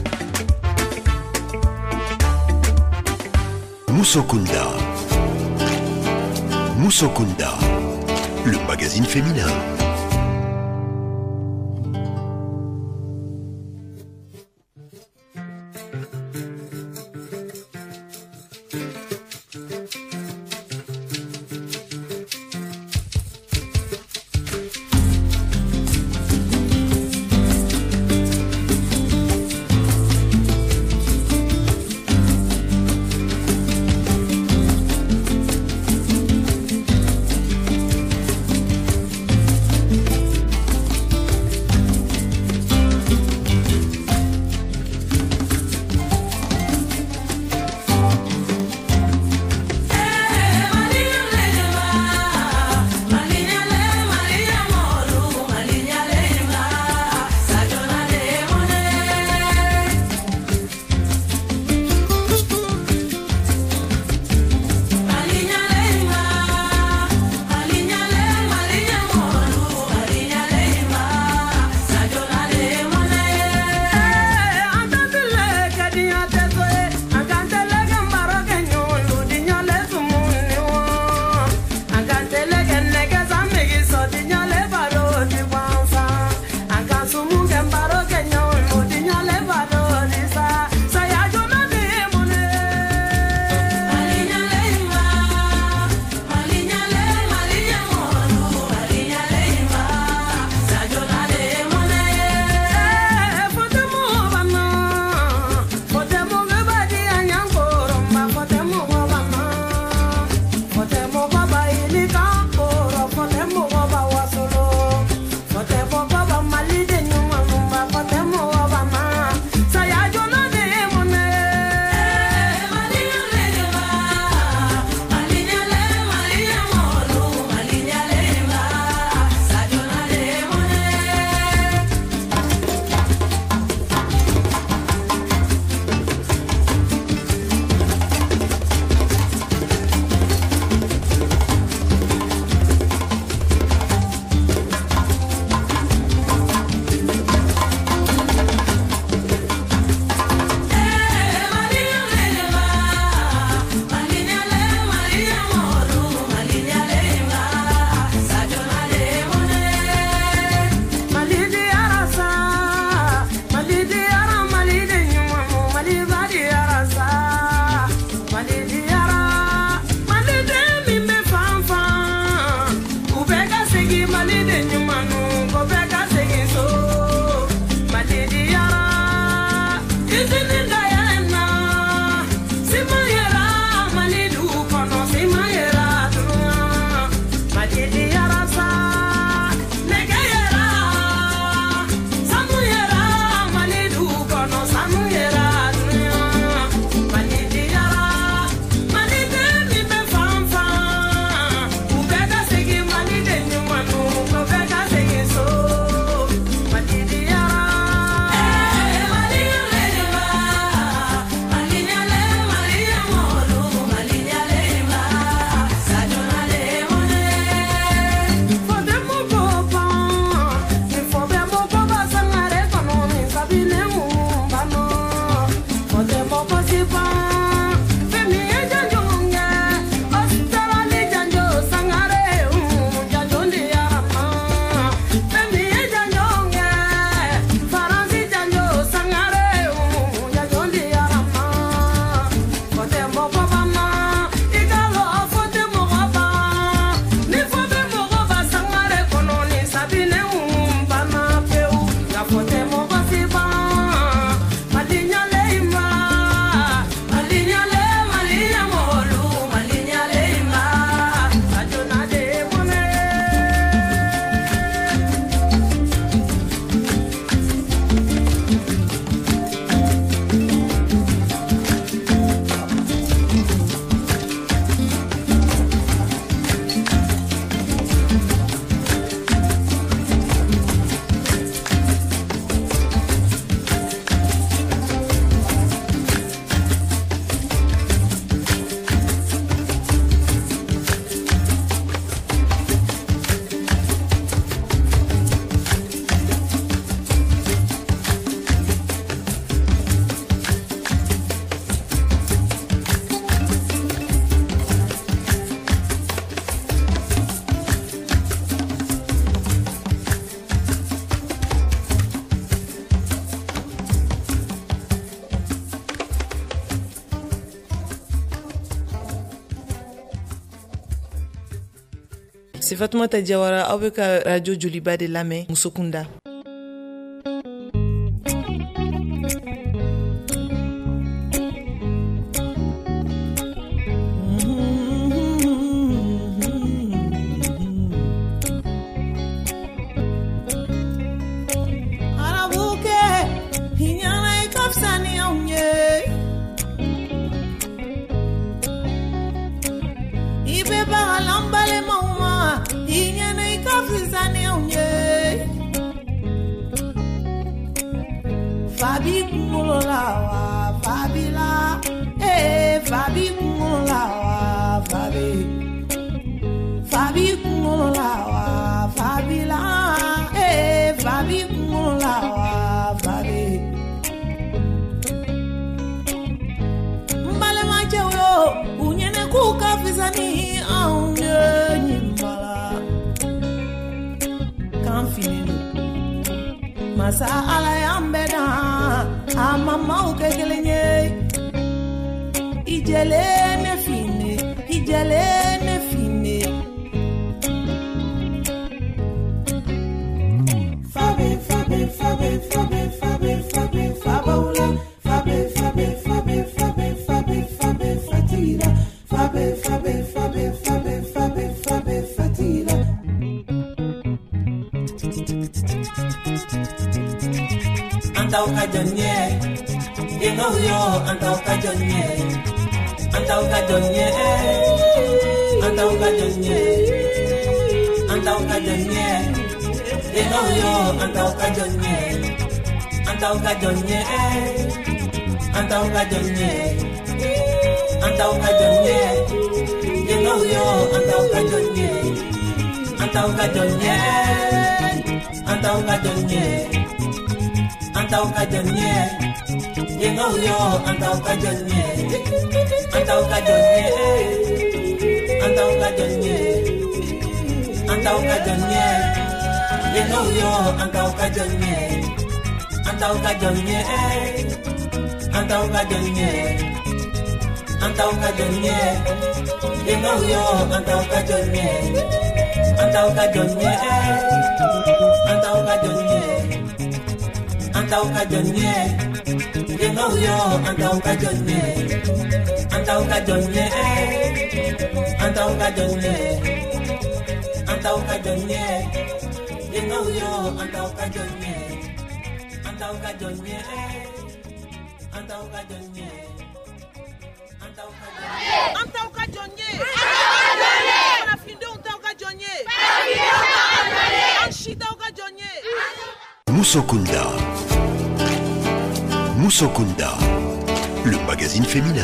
[SPEAKER 1] Moussokunda. Moussokunda, le magazine féminin.
[SPEAKER 5] c'est Fatoumata Diawara aw bɛ ka radio Joliba de lamɛn muso kunda.
[SPEAKER 8] Fabi kumulawa, Fabila, Fabi kumulawa, Fabi kumulawa, Fabila, Fabi kumulawa, Mbale machewo, unyene kuka fizani aunye nyimbala, kanfinilu. Masa ala yambeda amama ukekelenye ijele ne fine Fabe fabaula Fabe fatira Fabe fatira Antau kajonye, yengo yo antau kajonye, antau kajonye, antau kajonye, antau kajonye, yengo yo antau kajonye, antau kajonye, antau kajonye, antau kajonye, yengo yo antau kajonye, antau kajonye, antau kajonye. Antau kajonye, yengo yo antau kajonye, antau kajonye, antau kajonye, antau kajonye, yengo yo antau kajonye, antau kajonye, antau kajonye, antau kajonye, yengo yo antau kajonye, antau kajonye, antau kajonye. Antau kajonye, yengo yo antau kajonye, antau kajonye, antau kajonye, antau kajonye, yengo yo antau kajonye, antau kajonye, antau kajonye, antau kajonye, antau kajonye, antau kajonye.
[SPEAKER 1] Musokunda. Musokunda, le magazine féminin.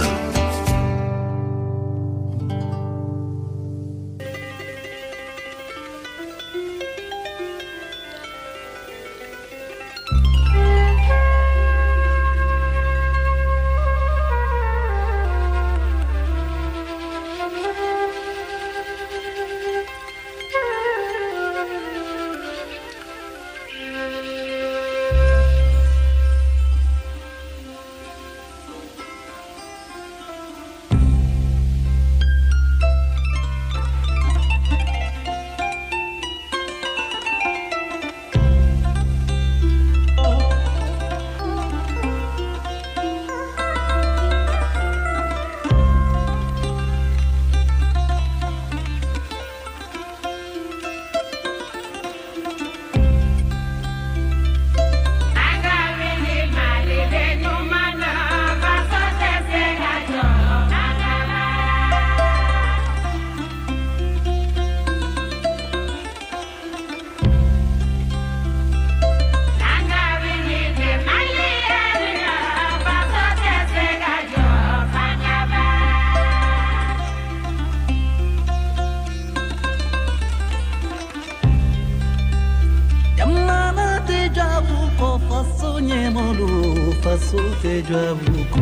[SPEAKER 9] faso te jabuko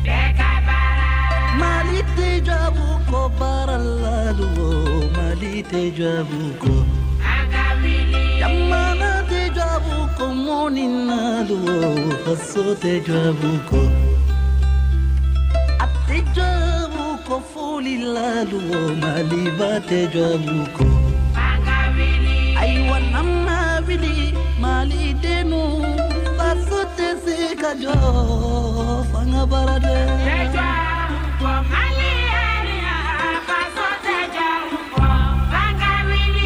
[SPEAKER 9] Mali te jabuko paralalu Mali te jabuko Yamana te jabuko moninalu faso te jabuko Ate jabuko folilalu Mali ba te jabuko mali denu basote se kajo fanga barade
[SPEAKER 6] Teja kwa mali ania paso teja kwa fanga wili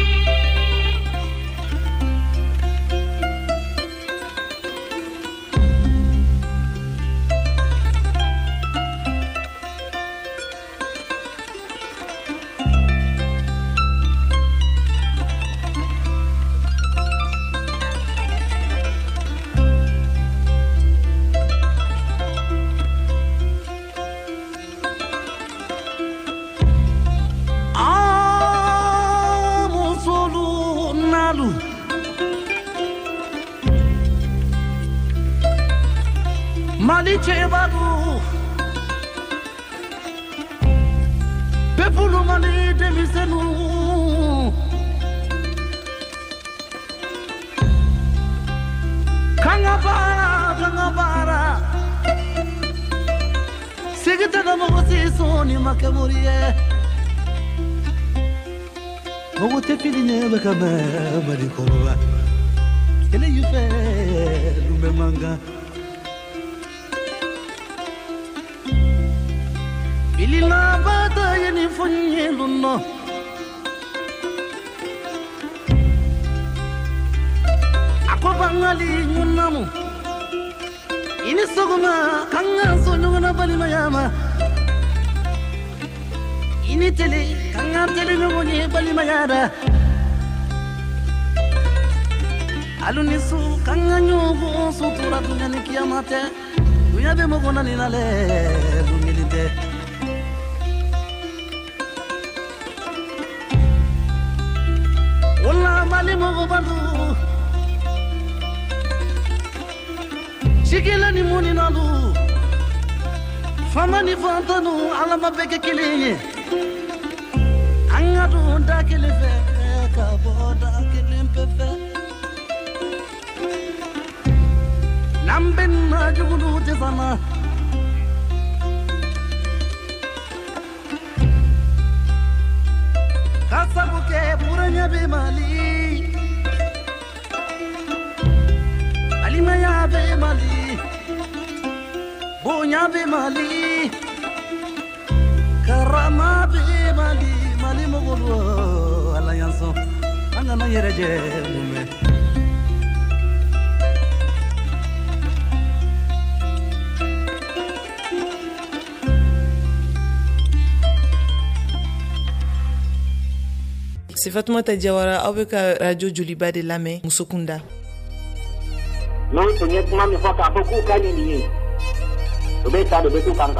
[SPEAKER 9] Mali chebadu Pepulu mali demisenu Kangabara Sigitana mogosi soni makamurie Mogote filine bakaba badi koroba Kele yufe lumbe manga Bilila bata yeni fonye luno Ako bangali nyunamu Ini sogoma kanga so nyuna bali mayama Ini tele kanga tele nyunye bali mayada Alunisu kanga nyugo sutura dunyani kiyamate Duyabe mogona ninale lumilite Wala mali mogo bandu Shikila ni muni nalu Fama ni fantanu alama beke kilinye Angadu da kilife Kabo da kilimpefe Namben na jugulu tezana Kasabuke buranya be mali Alimaya be mali Bonya be mali Karama be mali Mali mogolo alayanso Angana yereje mume
[SPEAKER 5] C'est Fatoumata Diawara avec Radio Joliba de Lamé, Musokunda.
[SPEAKER 10] Non, c'est mieux pour moi, mais il faut qu'à beaucoup gagner. Le bêta de Betou Kanga.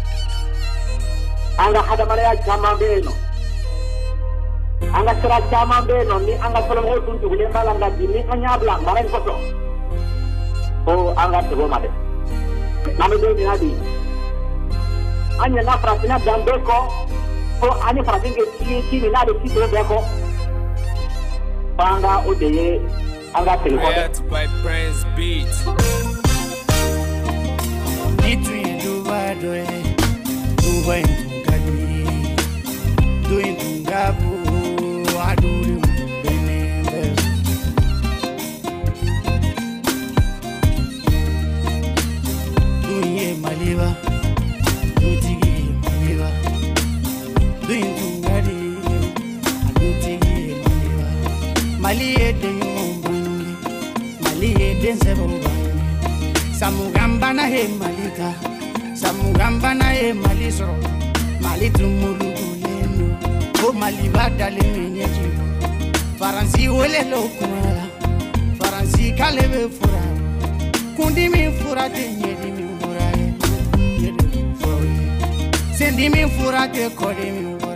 [SPEAKER 10] Anga Hadamaya Chamambeno. Anga Sera Chamambeno, ni Anga Solomon Tuntu, ni Malanga, ni Anya Blanc, Marin Foto. Oh, Anga Tegomade. Namede Nadi. Anya Nafrasina Dambeko. Oh, ani frasinge ti ni na de ti do beko. Panga odeye anga telefone.
[SPEAKER 11] By Prince Beat.
[SPEAKER 12] Nitui do vadoi. Do vai ngani. Do ingabu aduri benembe. Do ye maliva. Do tigi maliva. Mali ede yombangi, Mali ede nzebombangi. Samugamba na he malika, Samugamba na he malisro, Mali tumuluguleno, O Mali badale menyeji. Faransi wele lokumala, Faransi kalebe fura, Kundi mi fura te nyedi mi fura, Nyedi mi fura, Sendi mi fura te kodi mi fura.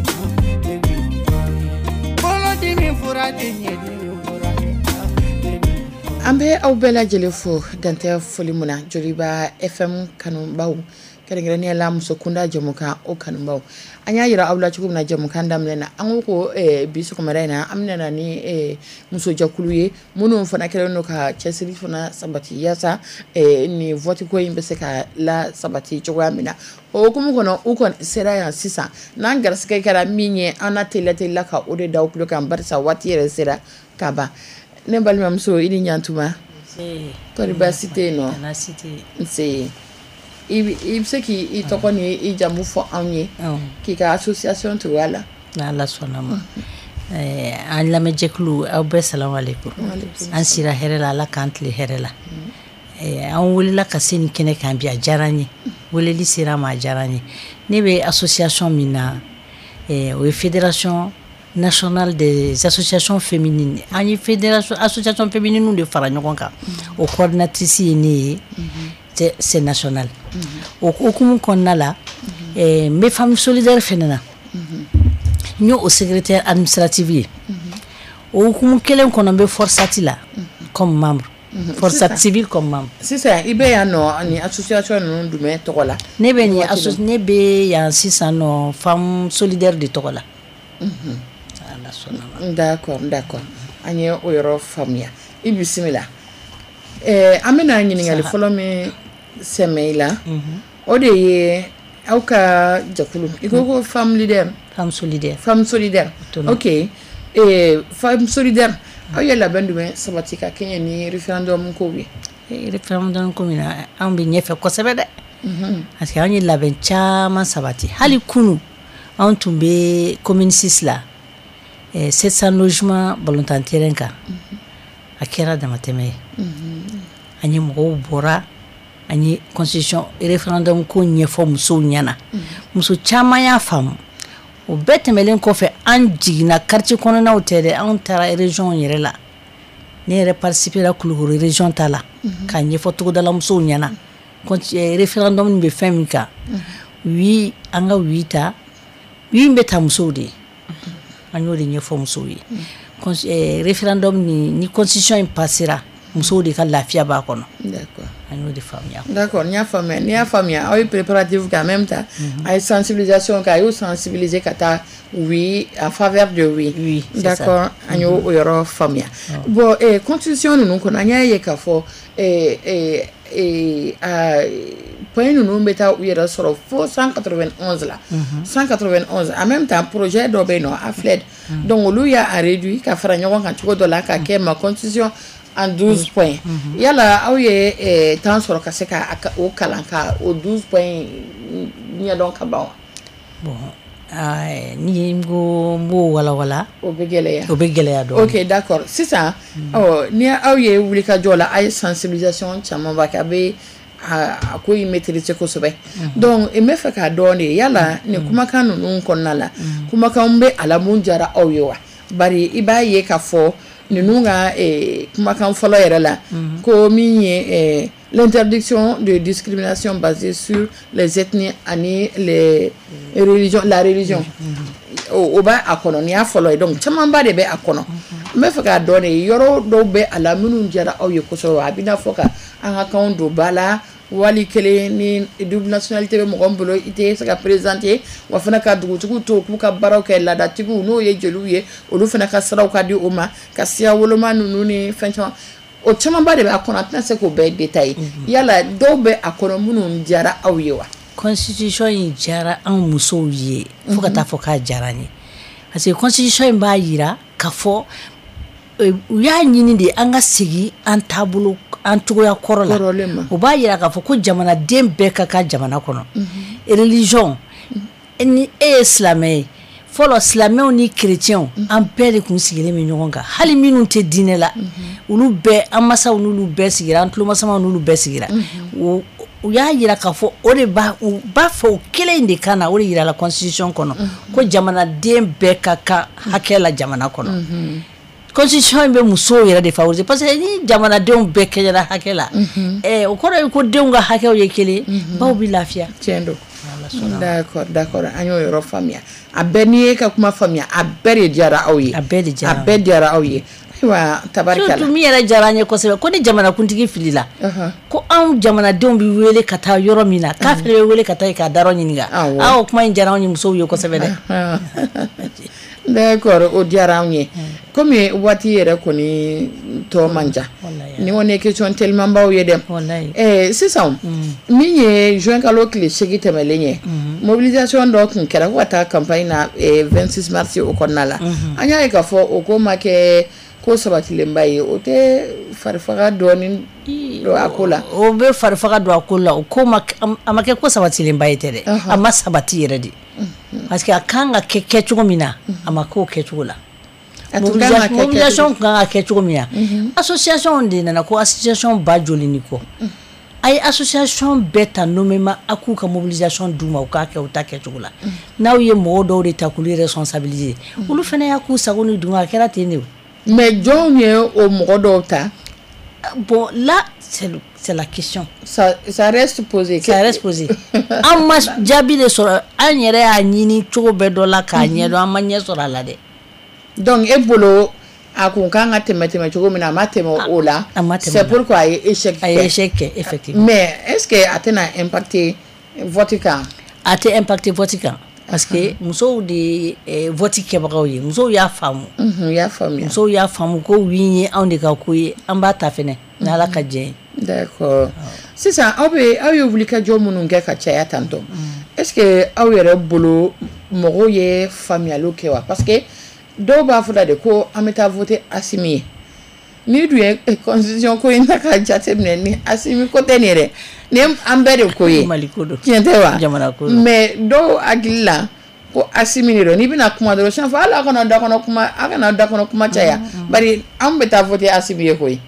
[SPEAKER 3] Ambe au bela jelefo dante folimuna Joliba FM kanumbaw kare la Musokunda jamuka o kanumbaw anya yira awla chukum na jamuka ndamlena anguko bisu ko marena amnena ni muso jakuluye muno fana kare no ka chesiri fana sabati yasa ni voti ko yimbe seka la sabati chogwamina o kumu kono ukon sera ya sisa nan garske kara minye ana tele ka ode da uklo kan barsa wati yere sera kaba ne balimamuso i ni ɲantuma kɔri baasi tɛ yen nɔ nse i bɛ se k'i tɔgɔ ni i jamu fɔ anw ye k'i ka association to a la
[SPEAKER 11] n'Ala sɔnna ma an lamɛnjɛkulu aw bɛɛ salamu aleykum an sira hɛrɛ la Ala k'an tile hɛrɛ la an welela ka se nin kɛnɛ kan bi a diyara n ye weleli sera ma a diyara n ye ne bɛ association min na o ye fédération nationale des associations féminines an ye association féminine de fara ɲɔgɔn kan o coordinatrice ye ne ye c'est national o hukumu kɔnɔna la n bɛ femme solidaire fɛnɛ na n y'o secrétaire administratif ye o hukumu kelen kɔnɔ n bɛ Forsati la comme membre Forsati civil comme membre
[SPEAKER 3] sisan i bɛ yan nɔ ni association ninnu jumɛn tɔgɔ la
[SPEAKER 11] ne bɛ yan sisan nɔ femme solidaire de tɔgɔ la
[SPEAKER 3] d'accord an ye o yɔrɔ faamuya i bisimila an bɛna ɲininkali fɔlɔ min sɛmɛ i la o de ye aw ka jakulu i ko femme leader
[SPEAKER 11] femme solidaire
[SPEAKER 3] ok femme solidaire aw ye labɛn jumɛn sabati ka kɛɲɛ ni référendum ko ye
[SPEAKER 11] référendum ko min na an bɛ ɲɛfɛ kosɛbɛ dɛ parce que an ye labɛn caman sabati hali kunu an tun bɛ commune 6 la 700 logements balontan terrain kan a kɛra damatɛmɛ ye an ye mɔgɔw bɔra an ye constitution référendum ko ɲɛfɔ musow ɲɛna muso caman y'a faamu o bɛɛ tɛmɛlen kɔfɛ an jiginna quartier kɔnɔnaw tɛ dɛ an taara région yɛrɛ la ne yɛrɛ participera Kulukoro région ta la ka ɲɛfɔ togodala musow ɲɛna référendum bɛ fɛn min kan wi an ka wi ta wi bɛ ta musow de an y'o de ɲɛfɔ musow ye référendum ni constitution in passera musow de ka lafiya b'a kɔnɔ
[SPEAKER 3] d'accord
[SPEAKER 11] an y'o de faamuya
[SPEAKER 3] d'accord n y'a faamuya aw ye préparatif kɛ en même temps a ye sensibilisation kɛ a y'o sensibiliser ka taa oui en faveur de oui d'accord an y'o yɔrɔ faamuya bon constitution ninnu kɔnɔ an y'a ye k'a fɔ point ninnu bɛ taa u yɛrɛ sɔrɔ fo 191 la 191 en même temps projet dɔ bɛ yen nɔ a filɛ donc olu y'a réduit ka fara ɲɔgɔn kan cogo dɔ la ka kɛ ma constitution en 12 points yala aw ye temps sɔrɔ ka se ka o kalan ka o 12 points ɲɛdɔn ka ban wa
[SPEAKER 11] bon ni n ko n b'o walawala
[SPEAKER 3] o bɛ gɛlɛya
[SPEAKER 11] dɔɔni
[SPEAKER 3] ok d'accord sisan ni aw ye wulikajɔ la a ye sensibilisation camanba kɛ a bɛ a ko in maîtriser kosɛbɛ donc n bɛ fɛ k'a dɔn de yala nin kumakan ninnu kɔnɔna la kumakan bɛ a la mun diyara aw ye wa bari i b'a ye k'a fɔ ninnu ka kumakan fɔlɔ yɛrɛ la ko min ye l'interdiction de discrimination basée sur les ethnies ani la religion o b'a a kɔnɔ ni y'a fɔlɔ ye donc camanba de bɛ a kɔnɔ n bɛ fɛ k'a dɔn de yɔrɔ dɔw bɛ a la minnu diyara aw ye kosɛbɛ a bɛ n'a fɔ ka an ka kanw don ba la wali kelen ni double nationalité bɛ mɔgɔ min bolo i tɛ se ka présenter wa fana ka dugutigiw to k'u ka baaraw kɛ laadatigiw n'o ye jeliw ye olu fana ka siraw ka di o ma ka siya woloma ninnu ni fɛn caman o camanba de bɛ a kɔnɔ a tɛna se k'o bɛɛ détailler yala dɔw bɛ a kɔnɔ minnu diyara aw ye wa
[SPEAKER 11] constitution in diyara an musow ye fo ka taa fɔ k'a diyara n ye parce que constitution in b'a jira k'a fɔ u y'a ɲini de an ka segin an taabolo an cogoya kɔrɔ la o b'a jira k'a fɔ ko jamanaden bɛɛ ka kan jamana kɔnɔ religion ni e ye silamɛ ye fɔlɔ silamɛw ni chrétiens an bɛɛ de kun sigilen bɛ ɲɔgɔn kan hali minnu tɛ diinɛ la olu bɛɛ an masaw n'olu bɛɛ sigira an tulomasamaw n'olu bɛɛ sigira u y'a jira k'a fɔ o de b'a fɔ o kelen in de kan na o de jira la constitution kɔnɔ ko jamanaden bɛɛ ka kan hakɛ la jamana kɔnɔ constitution in bɛ musow yɛrɛ de favoriser parce que ni jamanadenw bɛɛ kɛɲɛna hakɛ la o kɔrɔ ye ko denw ka hakɛw ye kelen baw bɛ lafiya
[SPEAKER 3] tiɲɛ don d'accord an y'o yɔrɔ faamuya a bɛɛ n'i ye ka kuma faamuya a bɛɛ de diyara aw ye
[SPEAKER 11] a bɛɛ
[SPEAKER 3] diyara aw ye ayiwa tabarikala
[SPEAKER 11] surtout min yɛrɛ diyara an ye kosɛbɛ ko ni jamanakuntigi filila ko anw jamanadenw bɛ wele ka taa yɔrɔ min na k'a fana bɛ wele ka taa k'a dayɔrɔ ɲininka o kuma in diyara anw ye musow ye kosɛbɛ dɛ
[SPEAKER 3] D'accord, o diyara anw ye. Comme waati yɛrɛ kɔni tɔ man ca. Ni kɔni ye question tellement baw ye dɛ. Sisan min ye juin kalo tile 8 tɛmɛlen ye. Mobilisation dɔ kun kɛra ko ka taa campagne na 26 mars o kɔnɔna la. An y'a ye k'a fɔ o ko ma kɛ ko sabatilenba ye. O tɛ farifaga dɔɔni don a ko la.
[SPEAKER 11] O bɛ farifaga don a ko la. O ko ma a ma kɛ ko sabatilenba ye tɛ dɛ. A ma sabati yɛrɛ de. Parce que a kan ka kɛ cogo min na a ma k'o kɛ cogo la. Mobilisation kan ka kɛ cogo min na. Association de nana ko association ba joli ni kɔ. A ye association bɛɛ ta nommément a k'u ka mobilisation d'u ma u k'a kɛ u ta kɛ cogo la. N'aw ye mɔgɔ dɔw de ta k'olu responsabiliser olu fana y'a k'u sago ni dun a kɛra ten de.
[SPEAKER 3] Mais jɔn ye o mɔgɔ dɔw ta?
[SPEAKER 11] Bon là c'est la question.
[SPEAKER 3] Ça reste posé.
[SPEAKER 11] Ça reste posé. An ma jaabi de sɔrɔ an yɛrɛ y'a ɲini cogo bɛɛ dɔ la k'a ɲɛdɔn an ma ɲɛ sɔrɔ a la dɛ.
[SPEAKER 3] Donc e bolo a kun kan ka tɛmɛ cogo min na a ma tɛmɛ o la. C'est pourquoi a ye échec kɛ. A ye
[SPEAKER 11] échec kɛ effectivement.
[SPEAKER 3] Mais est-ce que a tɛna impacter vote kan?
[SPEAKER 11] A tɛ impacter vote kan. Parce que musow de vote kɛbagaw ye musow y'a faamu.
[SPEAKER 3] Y'a faamuya.
[SPEAKER 11] Musow y'a faamu ko win ye anw de ka ko ye an b'a ta fɛnɛ n'Ala ka jɛ ye.
[SPEAKER 3] D'accord. Sisan aw ye wulikajɔ minnu kɛ ka caya tantɔ. Est-ce que aw yɛrɛ bolo mɔgɔw ye faamuyaliw kɛ wa? Parce que dɔw b'a fɔ de ko an bɛ taa voter Asimi ye. Ni dun ye constitution ko in ta ka jateminɛ ni Asimi ko tɛ nin yɛrɛ. Ni an bɛɛ de ko ye.
[SPEAKER 11] Mali ko don.
[SPEAKER 3] Tiɲɛ tɛ wa?
[SPEAKER 11] Jamana ko don.
[SPEAKER 3] Mais dɔw hakili la ko Asimi de don. N'i bɛna kuma dɔrɔn siɲɛ fɔ hali a kana da kɔnɔ kuma caya. Bari an bɛ taa voter Asimi ye koyi.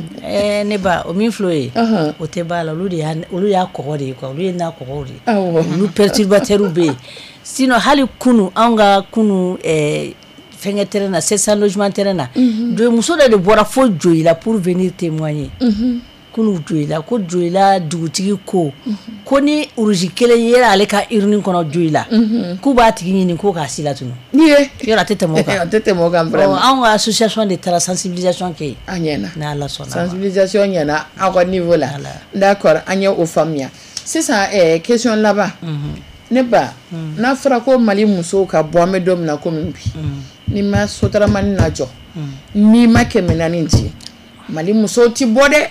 [SPEAKER 11] Ne ba o min filɛ o ye o tɛ ba la olu y'a kɔgɔ de ye quoi olu ye n'a kɔgɔw de ye olu perturbateurs bɛ yen sinon hali kunu anw ka kunu fɛnkɛ terrain na 700 logements terrain na muso dɔ de bɔra fo Joyila pour venir témoigner kunu Joyila ko Joyila dugutigi ko ni urusi kelen yera ale ka urne kɔnɔ Joyila k'u b'a tigi ɲini ko k'a si latunu yɔrɔ a tɛ tɛmɛ o kan
[SPEAKER 3] a tɛ tɛmɛ o kan vraiment
[SPEAKER 11] anw ka association de taara sensibilisation kɛ
[SPEAKER 3] a ɲɛna
[SPEAKER 11] n'Ala sɔnna
[SPEAKER 3] sensibilisation ɲɛna aw ka niveau la d'accord an ye o faamuya sisan question laban ne ba n'a fɔra ko Mali musow ka bɔ an bɛ don min na komi bi ni ma sotaramani najɔ ni ma 400 ci Mali musow ti bɔ dɛ.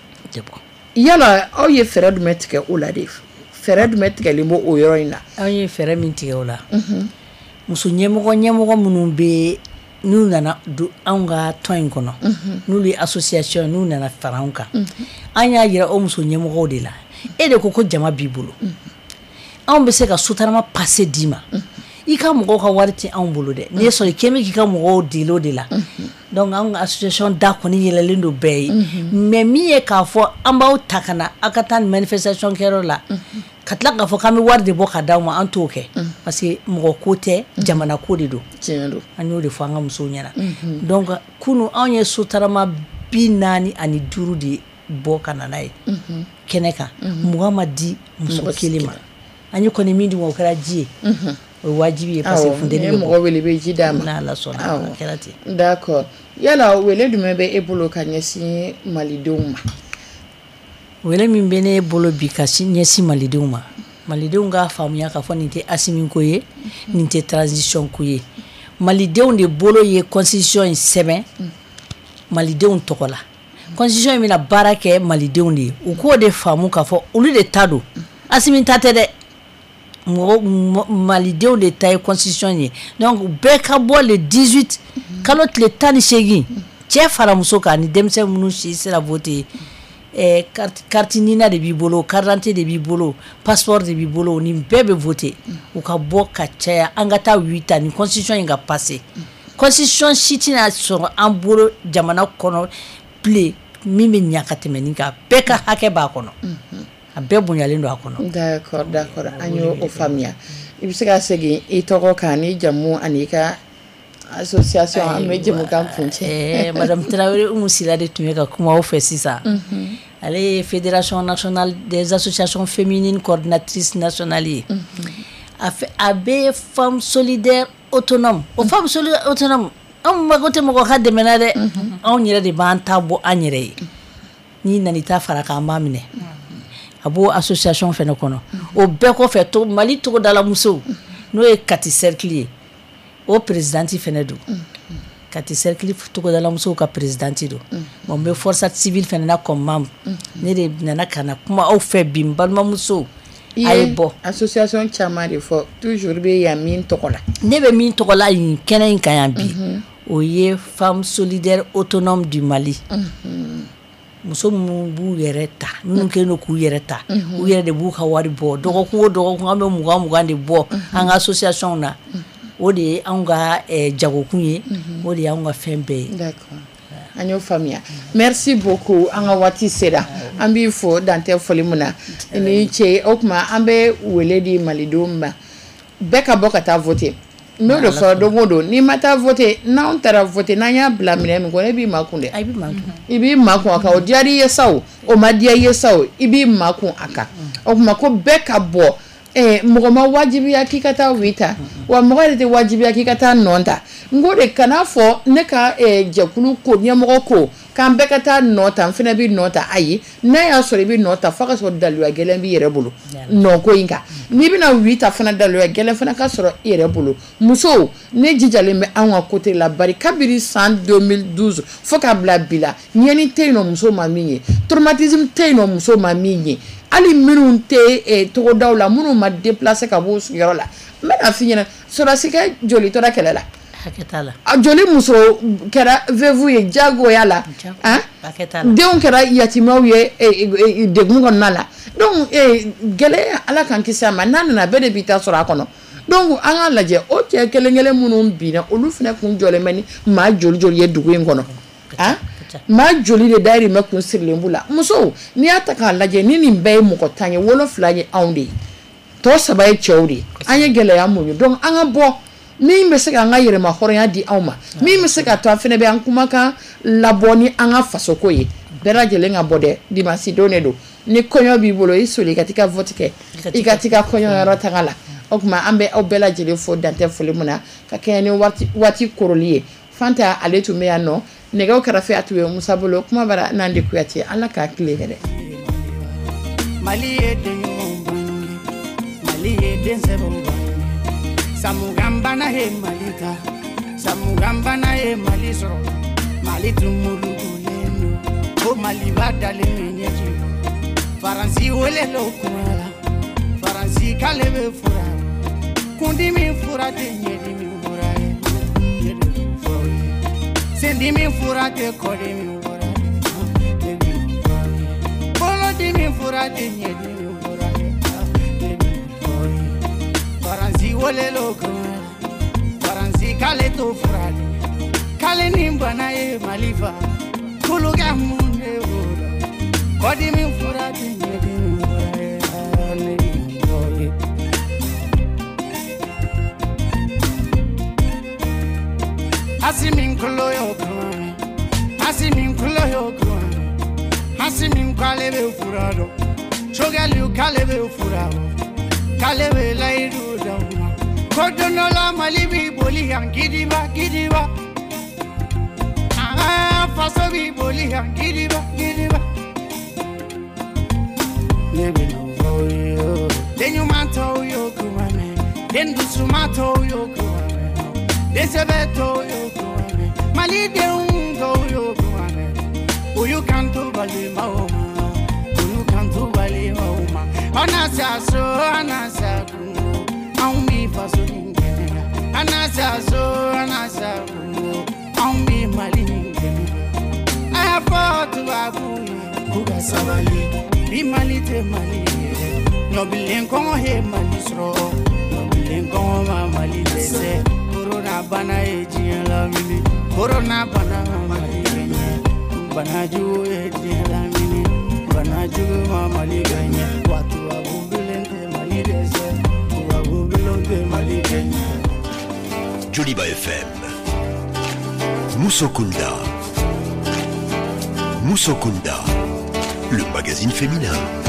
[SPEAKER 3] Yala aw ye fɛrɛ jumɛn tigɛ o la de fɛrɛ jumɛn tigɛlen bɔ o yɔrɔ in na?
[SPEAKER 11] Aw ye fɛrɛ min tigɛ o la muso ɲɛmɔgɔ minnu bɛ n'u nana don anw ka tɔn in kɔnɔ n'olu ye association n'u nana fara anw kan an y'a yira o muso ɲɛmɔgɔw de la e de ko jama b'i bolo anw bɛ se ka sotarama passe d'i ma i ka mɔgɔw ka wari tɛ anw bolo dɛ n'i ye sɔrɔ i kɛmɛ k'i ka mɔgɔw deli o de la donc an ka association da kɔni yɛlɛlen don bɛɛ ye mais min ye k'a fɔ an b'aw ta ka na aw ka taa nin manifestation kɛyɔrɔ la ka tila k'a fɔ k'an bɛ wari de bɔ ka d'aw ma an t'o kɛ parce que mɔgɔ ko tɛ jamana ko de don an y'o de fɔ an ka musow ɲɛna donc kunu anw ye sotarama 45 de bɔ ka na n'a ye kɛnɛ kan 20 ma di muso kelen ma an ye kɔni min di o kɛra ji ye o wajibi ye parce que funteni bɛ
[SPEAKER 3] mɔgɔ wele bɛ ji d'a ma
[SPEAKER 11] n'Ala sɔnna a kɛra ten
[SPEAKER 3] d'accord yala wele jumɛn bɛ e bolo ka ɲɛsin malidenw ma
[SPEAKER 11] wele min bɛ ne bolo bi ka ɲɛsin malidenw ma malidenw k'a faamuya k'a fɔ nin tɛ Asimi ko ye nin tɛ transition ko ye malidenw de bolo ye constitution in sɛbɛn malidenw tɔgɔ la constitution in bɛna baara kɛ malidenw de ye u k'o de faamu k'a fɔ olu de ta don Asimi ta tɛ dɛ malidenw de ta ye constitution ye donc bɛɛ ka bɔ le 18 kalo tile 18 cɛ fara muso kan ni denmisɛn minnu si sera voter carte nina de b'i bolo carte d'identité de b'i bolo passeport de b'i bolo ni bɛɛ bɛ voter u ka bɔ ka caya an ka taa 8 ans ni constitution in ka passer constitution si tɛna sɔrɔ an bolo jamana kɔnɔ bilen min bɛ ɲa ka tɛmɛ nin kan bɛɛ ka hakɛ b'a kɔnɔ a bɛɛ bonyalen don a kɔnɔ.
[SPEAKER 3] D'accord an y'o faamuya i bɛ se ka segin i tɔgɔ kan ni jamu ani i ka association an bɛ jɛmukan kuncɛ.
[SPEAKER 11] Madame Traoré Umu Sila de tun bɛ ka kuma aw fɛ sisan ale ye fédération nationale des associations féminines coordinatrice nationale ye a bɛ femme solidaire autonome o femme solidaire autonome anw mago tɛ mɔgɔ ka dɛmɛ na dɛ anw yɛrɛ de b'an ta bɔ an yɛrɛ ye n'i nana i ta fara k'an b'a minɛ a b'o association fɛnɛ kɔnɔ o bɛɛ kɔfɛ Mali togodala musow n'o ye Kati cercle ye o présidente fɛnɛ do kati cercle togodala muso ka présidente do bon be force civile fɛnɛ na comme membre ne de nana kana kuma aw fɛ bi balma muso ay bo
[SPEAKER 3] association chama de fo toujours be ya min tokola
[SPEAKER 11] ne be min tokola yin kenen kan yan bi o ye femme solidaire autonome du Mali muso mun b'u yɛrɛ ta minnu kɛlen don k'u yɛrɛ ta u yɛrɛ de b'u ka wari bɔ dɔgɔkun o dɔgɔkun an bɛ 20 de bɔ an ka association na o de ye anw ka jagokun ye o de ye anw ka fɛn bɛɛ ye.
[SPEAKER 3] D'accord. An y'o faamuya. Merci beaucoup an ka waati sera an b'i fo dantɛ foli mun na ni cɛ o kuma an bɛ wele di malidenw ma bɛɛ ka bɔ ka taa voter n'o de fɔra don o don n'i ma taa voter n'anw taara voter n'an y'a bila minɛ min kɔnɔ i b'i makun dɛ.
[SPEAKER 11] I b'i makun.
[SPEAKER 3] I b'i makun a kan o diyara i ye sa o ma diya i ye sa o i b'i makun a kan o kuma ko bɛɛ ka bɔ mɔgɔ ma wajibiya k'i ka taa wita wa mɔgɔ yɛrɛ tɛ wajibiya k'i ka taa nɔ ta n ko de kana fɔ ne ka jɛkulu ko ɲɛmɔgɔ ko k'an bɛɛ ka taa nɔ ta n fana bɛ nɔ ta ayi n'a y'a sɔrɔ i bɛ nɔ ta fo ka sɔrɔ daluya gɛlɛn b'i yɛrɛ bolo nɔ ko in kan n'i bɛna wita fana daluya gɛlɛn fana ka sɔrɔ i yɛrɛ bolo musow ne jijalen bɛ anw ka côté la bari kabiri san 2012 fo ka bila bi la ɲɛni tɛ yen nɔ muso ma min ye traumatisme tɛ yen nɔ muso ma min ye ali minnu tɛ togodaw la minnu ma déplacer ka bɔ sigiyɔrɔ la n bɛna f'i ɲɛna sɔrɔsi ka joli tora kɛlɛ la
[SPEAKER 11] hakɛ t'a la
[SPEAKER 3] a joli muso kɛra veuve ye jagoya la denw kɛra yatimɛw ye degun kɔnɔna la donc gɛlɛya ala k'an kisi a ma n'a nana bɛɛ de b'i ta sɔrɔ a kɔnɔ donc an k'a lajɛ o cɛ kelen kelen minnu binna olu fana kun jɔlen bɛ ni maa joli joli ye dugu in kɔnɔ maa joli de dayirimɛ kun sirilen b'u la musow n'i y'a ta k'a lajɛ ni nin bɛɛ ye mɔgɔ 10 ye 7 ye anw de ye tɔ 3 ye cɛw de ye an ye gɛlɛya mun ye donc an ka bɔ min bɛ se k'an ka yɛrɛma hɔrɔnya di anw ma min bɛ se ka to an fana bɛ an kumakan labɔ ni an ka fasoko ye bɛɛ lajɛlen ka bɔ dɛ dimanche don de don ni kɔɲɔ b'i bolo i soli ka t'i ka vote kɛ i ka t'i ka kɔɲɔyɔrɔ taga la o tuma an bɛ aw bɛɛ lajɛlen fo dantɛ foli mun na ka kɛɲɛ ni waati koroli ye Fanta ale tun bɛ yan nɔ nɛgɛw kɛrɛfɛ a tun bɛ Musa bolo kuma bara Nandi Kuyate ala k'a tile hɛrɛ.
[SPEAKER 12] Mali ye den ɲumanw bange Mali ye den sɛbɛw bange Samugambana he Mali ta Samugambana he Mali sɔrɔ Mali tun mulugulen do ko Mali b'a dalen bɛ ɲɛji Faransi welelo kuma la Faransi k'ale bɛ fura kundimi fura tɛ ɲɛdimi fura ye Sendimi fura te kodimi fura Bolodimi fura te nyedimi fura Faransi wole loko Faransi kale to fura Kale nimbana e malifa Kuluga munde fura Kodimi fura te nyedimi fura Asimin kulo yo kuane Asimin kulo yo kuane Asimin kale be furado Chogali kale be furado Kale be laidu dauma Kodono la malibi boli yang gidiba Faso bi boli yang gidiba Nebe no voyo Denyu mato yo kuane Dendu sumato yo kuane Desebeto yo kuane Mali de ungo yo kuane Uyu kanto bali mauma Uyu kanto bali mauma Anasa kungo Aumi faso ningena Anasa kungo Aumi mali ningena I fought to abuye Kuga sabali Bi mali te mali Nobilen kongo he mali sro Nobilen kongo ma mali dese Corona bana eji la mini Corona bana mali genye Bana ju eji la mini Bana ju mali genye Watu wabubilente mali dese Wabubilente mali genye
[SPEAKER 1] Joliba FM Musokunda le magazine féminin.